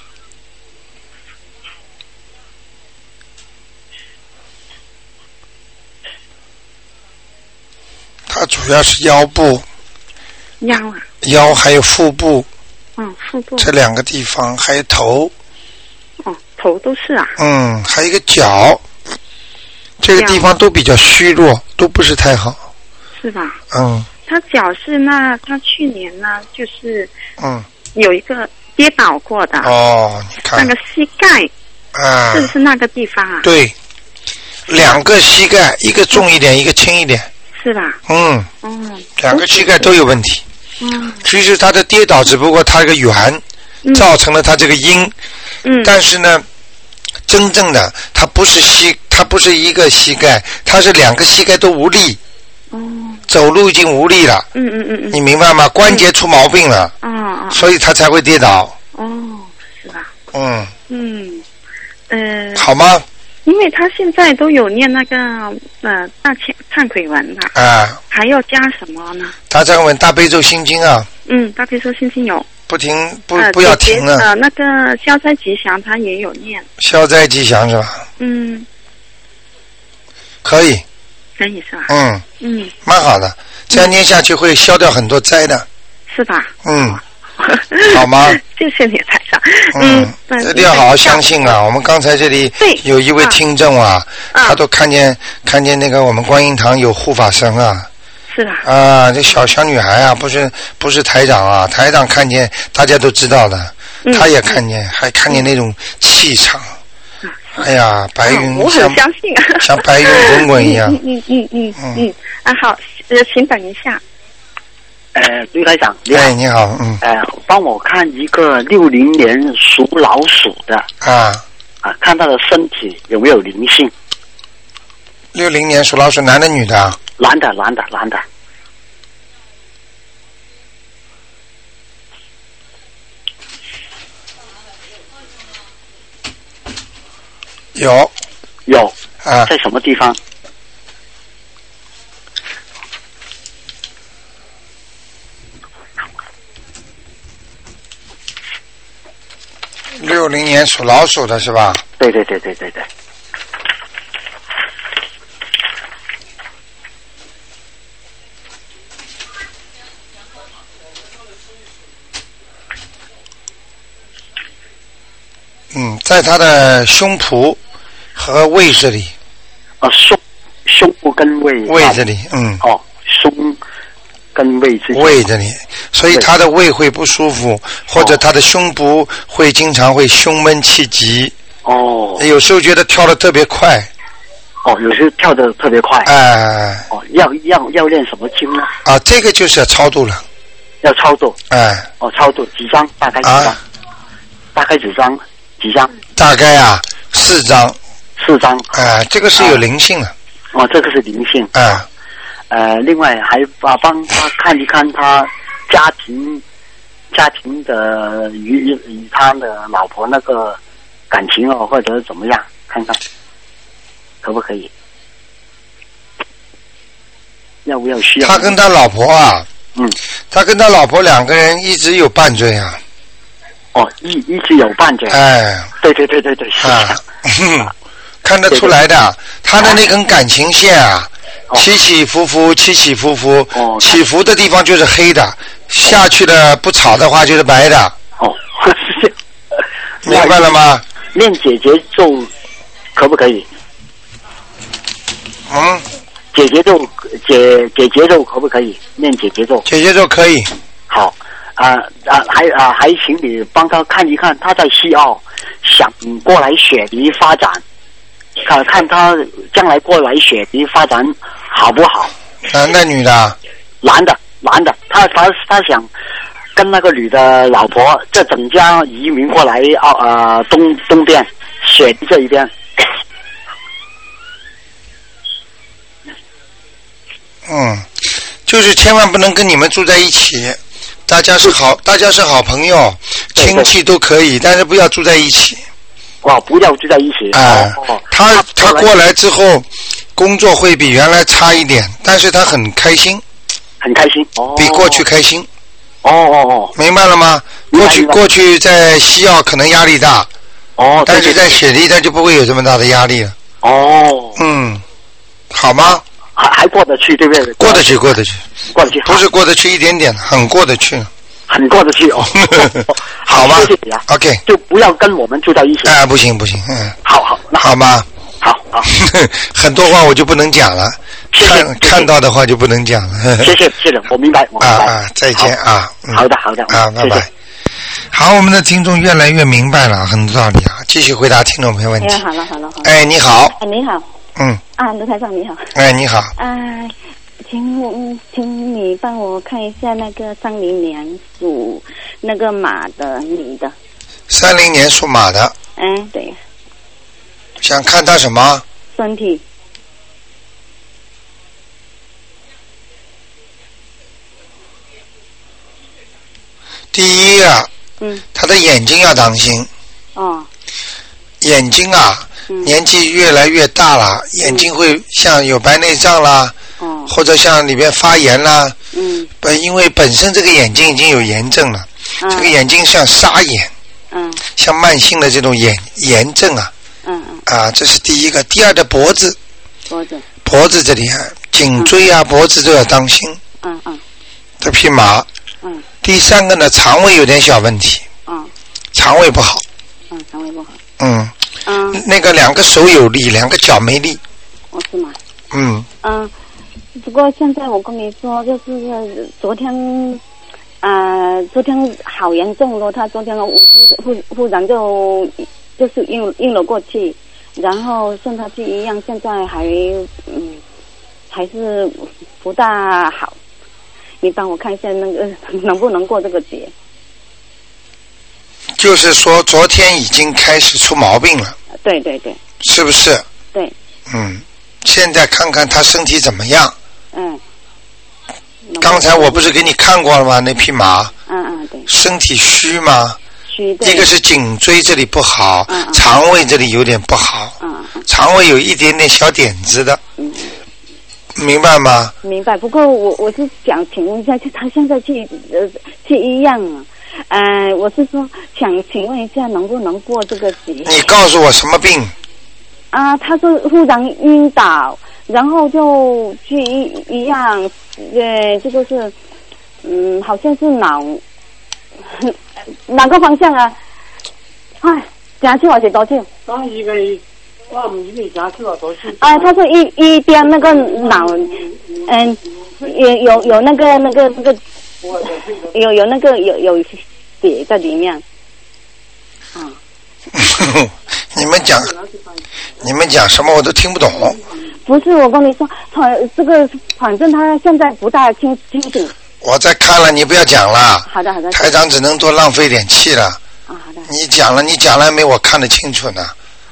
Speaker 1: 他主要是腰部。腰还有腹部。
Speaker 10: 腹部。
Speaker 1: 这两个地方还有头。
Speaker 10: 头都是啊。
Speaker 1: 还有一个脚，这个地方都比较虚弱，都不是太好。
Speaker 10: 是吧？他脚是他去年呢，就是有一个跌倒过的。
Speaker 1: 你看
Speaker 10: 那个膝盖。是不是那个地方啊？
Speaker 1: 对，两个膝盖，一个重一点，一个轻一点。是吧？两个膝盖都有问题。其实他的跌倒只不过他这个圆造成了他这个阴。但是呢，真正的他不是一个膝盖，他是两个膝盖都无力。走路已经无力了。你明白吗？关节出毛病了。所以他才会跌倒。
Speaker 10: 是吧？
Speaker 1: 好吗？
Speaker 10: 因为他现在都有念那个大忏悔文了。还要加什么呢？
Speaker 1: 大忏悔文、大悲咒心经啊。
Speaker 10: 大悲咒心经有。
Speaker 1: 不停不要停了。
Speaker 10: 那个消灾吉祥他也有念。
Speaker 1: 消灾吉祥是吧？可以。
Speaker 10: 可以是吧？
Speaker 1: 蛮好的，这样念下去会消掉很多灾的。
Speaker 10: 是吧？
Speaker 1: 好吗？
Speaker 10: 谢谢你，台长。
Speaker 1: 一定要好好相信啊！我们刚才这里有一位听众啊，他都看见那个我们观音堂有护法神啊。
Speaker 10: 是吧？
Speaker 1: 这小女孩啊，不是台长啊，台长看见大家都知道的，他也看见，还看见那种气场。哎呀，白云
Speaker 10: 我很相信啊，
Speaker 1: 像白云滚滚一样。
Speaker 10: 好，请等一下。
Speaker 11: 吕台长，
Speaker 1: 你好，
Speaker 11: 帮我看一个60年属老鼠的看他的身体有没有灵性。
Speaker 1: 60年属老鼠，男的女的？
Speaker 11: 男的。有在什么地方
Speaker 1: ？60年属老鼠的是吧？
Speaker 11: 对。
Speaker 1: 在他的胸脯和胃这里。
Speaker 11: 胸部跟胃
Speaker 1: 这里。
Speaker 11: 胸跟胃
Speaker 1: 这里，所以他的胃会不舒服，或者他的胸部会经常会胸闷气急。有时候觉得跳得特别快。
Speaker 11: 有时候跳得特别快。要练什么经呢？
Speaker 1: 这个就是要超度了。
Speaker 11: 要超度。超度几张？大概几张？大概几张？几张？
Speaker 1: 大概4张。
Speaker 11: 4张。
Speaker 1: 这个是有灵性的。
Speaker 11: 这个是灵性。另外还帮他看一看他家庭的与他的老婆那个感情或者怎么样，看看可不可以？要不要需要？
Speaker 1: 他跟他老婆他跟他老婆两个人一直有拌嘴啊。
Speaker 11: 一直有拌嘴。对，是
Speaker 1: 看得出来的，他的那根感情线起起伏伏，起伏的地方就是黑的， 下去的不炒的话就是白的。
Speaker 11: 哦，
Speaker 1: 明白了吗？
Speaker 11: 念解结咒可不可以？解结咒解结咒可不可以？念解结咒。
Speaker 1: 解结咒可以。
Speaker 11: 好，还请你帮他看一看，他在西澳想过来雪梨发展，看他将来过来雪梨发展好不好？
Speaker 1: 男的女的？
Speaker 11: 男的，他想跟那个女的老婆，这整家移民过来东边雪梨这一边。
Speaker 1: 就是千万不能跟你们住在一起，大家是好朋友，亲戚都可以，但是不要住在一起。
Speaker 11: 不要住在一起。
Speaker 1: 他过来之后，工作会比原来差一点，但是他很开心。
Speaker 11: 很开心。
Speaker 1: 比过去开心。明白了吗？过去在西澳可能压力大。但是在雪梨他就不会有这么大的压力了。好吗？
Speaker 11: 还过得去，对不对？
Speaker 1: 过得去，
Speaker 11: 不
Speaker 1: 是过得去一点点，很过得去。好吧。
Speaker 11: 谢谢你啊。
Speaker 1: OK。
Speaker 11: 就不要跟我们住在一起。
Speaker 1: 不行。
Speaker 11: 好，
Speaker 1: 好吗？
Speaker 11: 好。
Speaker 1: 很多话我就不能讲了，看到的话就不能讲了。
Speaker 11: 谢谢，我明白。
Speaker 1: 再见啊。
Speaker 11: 好的。
Speaker 1: 拜拜。好，我们的听众越来越明白了，很多道理啊。继续回答听众朋友问题。
Speaker 12: 好了。
Speaker 1: 你好。
Speaker 12: 你好。卢台长你好。
Speaker 1: 你好。
Speaker 12: 请你帮我看一下那个30年属那个马的女的。
Speaker 1: 30年属马的。
Speaker 12: 对。
Speaker 1: 想看他什么？
Speaker 12: 身体。
Speaker 1: 第一啊，他的眼睛要当心。眼睛啊，年纪越来越大了，眼睛会像有白内障啦，或者像里边发炎啦。因为本身这个眼睛已经有炎症了，这个眼睛像沙眼，像慢性的这种炎症啊。这是第一个。第二的脖子这里啊，颈椎啊，脖子都要当心。这匹马。第三个呢，肠胃有点小问题。肠胃不好。
Speaker 12: 肠胃不好。
Speaker 1: 那个2个手有力，2个脚没力。
Speaker 12: 是吗？不过现在我跟你说，就是昨天好严重了，他昨天忽然就是晕了过去，然后送他去医院，现在还是不大好。你帮我看一下那个能不能过这个节？
Speaker 1: 就是说昨天已经开始出毛病了。
Speaker 12: 对。
Speaker 1: 是不是？
Speaker 12: 对。
Speaker 1: 现在看看他身体怎么样。刚才我不是给你看过了吗？那匹马。
Speaker 12: 对。
Speaker 1: 身体虚吗？
Speaker 12: 虚。
Speaker 1: 一个是颈椎这里不好，肠胃这里有点不好。肠胃有一点点小点子的。明白吗？明白。
Speaker 12: 不过我是想请问一下，他现在去医院啊，我是说想请问一下，能不能过这个节？
Speaker 1: 你告诉我什么病？
Speaker 12: 他说忽然晕倒，然后就去医院，这个是好像是哪个方向啊？行去还是倒去？他说一边那个脑，有那个有那个有血在里面。
Speaker 1: 你们讲什么我都听不懂。
Speaker 12: 不是，我跟你说，这个反正他现在不大清楚。
Speaker 1: 我在看了，你不要讲了。
Speaker 12: 好的。
Speaker 1: 台长只能多浪费点气了。
Speaker 12: 好的。
Speaker 1: 你讲了没？我看得清楚呢。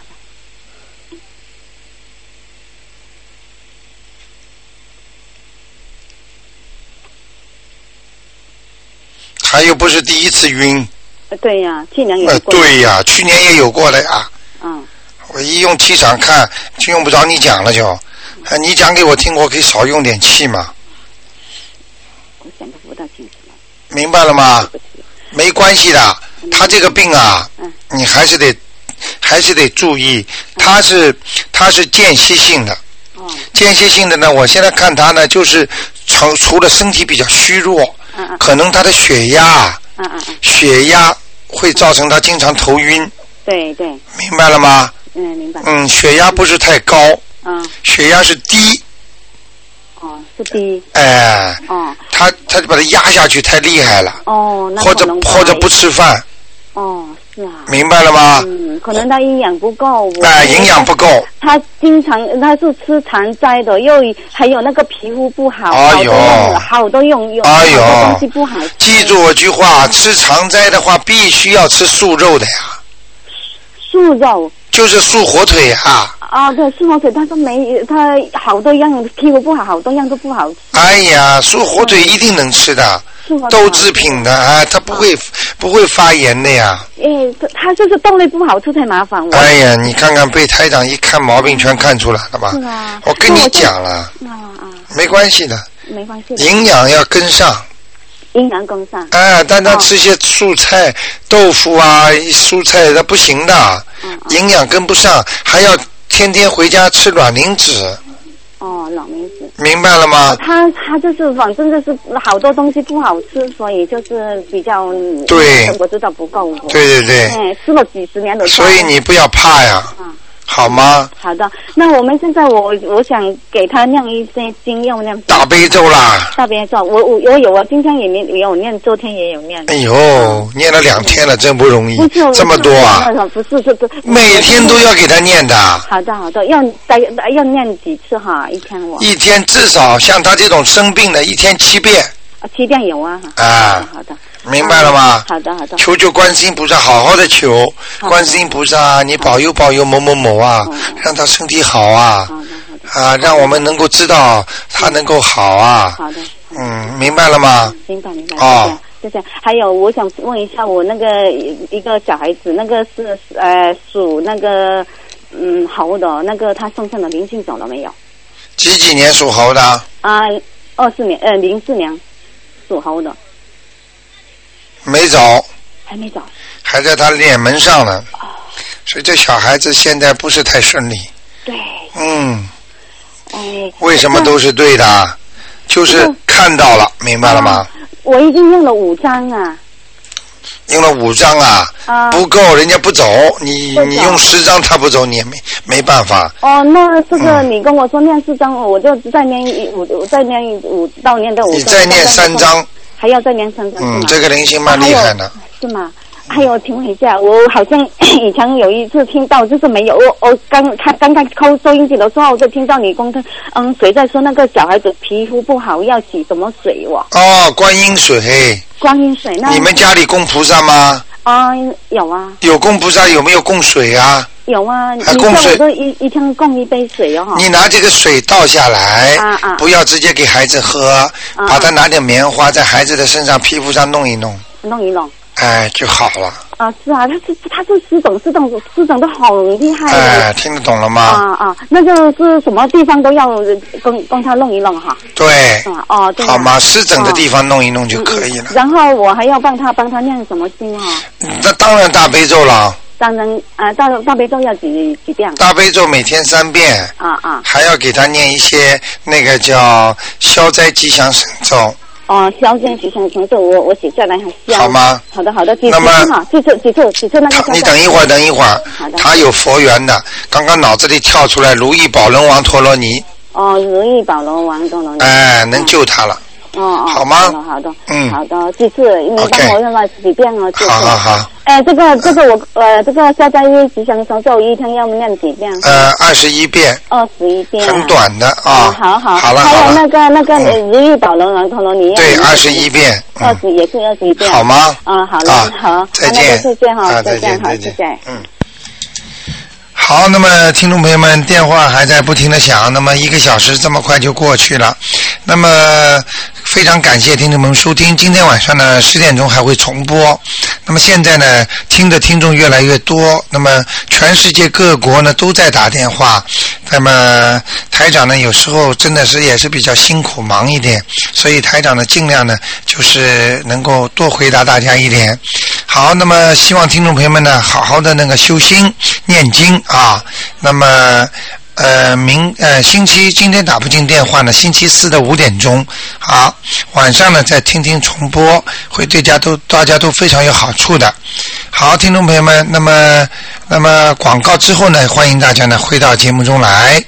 Speaker 1: 他又不是第一次晕。
Speaker 12: 对呀，去年有过。
Speaker 1: 对呀，去年也有过了呀。我一用气场看，就用不着你讲了就。你讲给我听，我可以少用点气嘛。
Speaker 12: 我讲的不大清楚。
Speaker 1: 明白了吗？没关系的，他这个病啊，你还是得注意，他是间歇性的。间歇性的呢，我现在看他呢，就是除了身体比较虚弱， 可能他的血压，血压会造成他经常头晕。
Speaker 12: 对对。
Speaker 1: 明白了吗？
Speaker 12: 明白。
Speaker 1: 血压不是太高。血压是低。
Speaker 12: 是低。
Speaker 1: 他把它压下去太厉害了。
Speaker 12: 那
Speaker 1: 或者不吃饭。
Speaker 12: 是啊。
Speaker 1: 明白了吗？
Speaker 12: 可能他营养不够。
Speaker 1: 营养不够。
Speaker 12: 他经常他是吃常斋的，又还有那个皮肤不好。好多用东西不好。
Speaker 1: 记住我句话，吃常斋的话，必须要吃素肉的呀。
Speaker 12: 素肉。
Speaker 1: 就是素火腿啊。
Speaker 12: 对，素火腿，他好多样皮肤不好，好多样都不好吃。
Speaker 1: 哎呀，素火腿一定能吃的。豆制品的它不会发炎的呀。
Speaker 12: 它就是豆类不好吃才麻烦我。
Speaker 1: 哎呀，你看看被台长一看毛病全看出来了吧？
Speaker 12: 是啊。
Speaker 1: 我跟你讲了。没关系的。
Speaker 12: 没关系。
Speaker 1: 营养要跟上。
Speaker 12: 营养跟上。
Speaker 1: 但他吃些蔬菜、豆腐啊、蔬菜它不行的。营养跟不上，还要天天回家吃卵磷脂。
Speaker 12: 卵磷脂。
Speaker 1: 明白了吗？
Speaker 12: 他就是反正就是好多东西不好吃，所以就是比较
Speaker 1: 对，
Speaker 12: 我知道不够。
Speaker 1: 对。
Speaker 12: 吃了几十年的。
Speaker 1: 所以你不要怕呀。好吗？
Speaker 12: 好的，那我们现在我想给他念一些经，要念
Speaker 1: 大悲咒啦。
Speaker 12: 大悲咒，我有啊，今天也有念，昨天也有念。
Speaker 1: 哎呦，念了2天了，真不容易，这么多啊！
Speaker 12: 不是，
Speaker 1: 每天都要给他念的。
Speaker 12: 好的，要念几次哈？一天
Speaker 1: 一天至少像他这种生病的，一天7遍。
Speaker 12: 7遍有啊。
Speaker 1: 好的。明白了吗？
Speaker 12: 好的。
Speaker 1: 求观世音菩萨好好的求，观世音菩萨你保佑某某某啊，让他身体好啊，让我们能够知道他能够好啊。
Speaker 12: 好的。
Speaker 1: 明白了吗？
Speaker 12: 明白。谢谢。还有我想问一下，我那个一个小孩子，那个是属那个猴的，那个他身上的灵性走了没有？
Speaker 1: 几年属猴的
Speaker 12: ？04年04年属猴的。
Speaker 1: 没走，
Speaker 12: 还没走，
Speaker 1: 还在他脸门上呢。所以这小孩子现在不是太顺利。
Speaker 12: 对。
Speaker 1: 为什么都是对的？就是看到了，明白了吗？
Speaker 12: 我已经用了5张啊。
Speaker 1: 用了5张啊？不够，人家不走，你用10张他不走，你也没办法。
Speaker 12: 那这个你跟我说念4张，我就再念5，再念5到念到5。
Speaker 1: 你再念3张。
Speaker 12: 还要再念3张。
Speaker 1: 这个灵性蛮厉害的。
Speaker 12: 是吗？还有，请问一下，我好像以前有一次听到，就是没有我刚扣收音机的时候，就听到你谁在说那个小孩子皮肤不好要洗什么水
Speaker 1: 观音水。
Speaker 12: 观音水。那
Speaker 1: 你们家里供菩萨吗？
Speaker 12: 有啊。
Speaker 1: 有供菩萨，有没有供水啊？
Speaker 12: 有啊。
Speaker 1: 还供水？
Speaker 12: 我都一天供1杯水
Speaker 1: 你拿这个水倒下来，不要直接给孩子喝，把它拿点棉花在孩子的身上皮肤上弄一弄。就好了。
Speaker 12: 是啊，他是师长都好厉害。
Speaker 1: 听得懂了吗？
Speaker 12: 那就是什么地方都要跟他弄一弄哈。
Speaker 1: 对。
Speaker 12: 对。
Speaker 1: 好吗？湿疹的地方弄一弄就可以了。
Speaker 12: 然后我还要帮他念什么经哈？
Speaker 1: 那当然大悲咒了。
Speaker 12: 当然大悲咒要几遍？
Speaker 1: 大悲咒每天3遍。还要给他念一些那个叫消灾吉祥神咒。
Speaker 12: 消灾吉祥神咒，我写下来
Speaker 1: 好吗？
Speaker 12: 好的。那么几次那个。
Speaker 1: 你等一会儿。他有佛缘的，刚刚脑子里跳出来如意宝轮王陀罗尼。
Speaker 12: 如意宝轮王陀罗尼。
Speaker 1: 能救他了。好吗？
Speaker 12: 好的。好的，几次你帮我念了几遍
Speaker 1: 好。
Speaker 12: 这个这个消灾吉祥神咒一天要念几遍
Speaker 1: ？21遍。
Speaker 12: 21遍。
Speaker 1: 很短的
Speaker 12: 好。
Speaker 1: 好了。
Speaker 12: 还有那个如意宝轮王陀罗尼。
Speaker 1: 对，21遍。
Speaker 12: 也是21遍。
Speaker 1: 好吗？
Speaker 12: 好了，好。
Speaker 1: 再见。
Speaker 12: 谢谢哈。再见。好，谢谢。
Speaker 1: 好，那么听众朋友们，电话还在不停的响，那么1个小时这么快就过去了，那么非常感谢听众们收听，今天晚上呢10点钟还会重播，那么现在呢听的听众越来越多，那么全世界各国呢都在打电话，那么台长呢有时候真的是也是比较辛苦忙一点，所以台长呢尽量呢就是能够多回答大家一点。好，那么希望听众朋友们呢好好的那个修心念经啊，那么星期今天打不进电话呢，星期4的5点钟，好，晚上呢再听听重播，会对大家都非常有好处的。好，听众朋友们，那么广告之后呢，欢迎大家呢回到节目中来。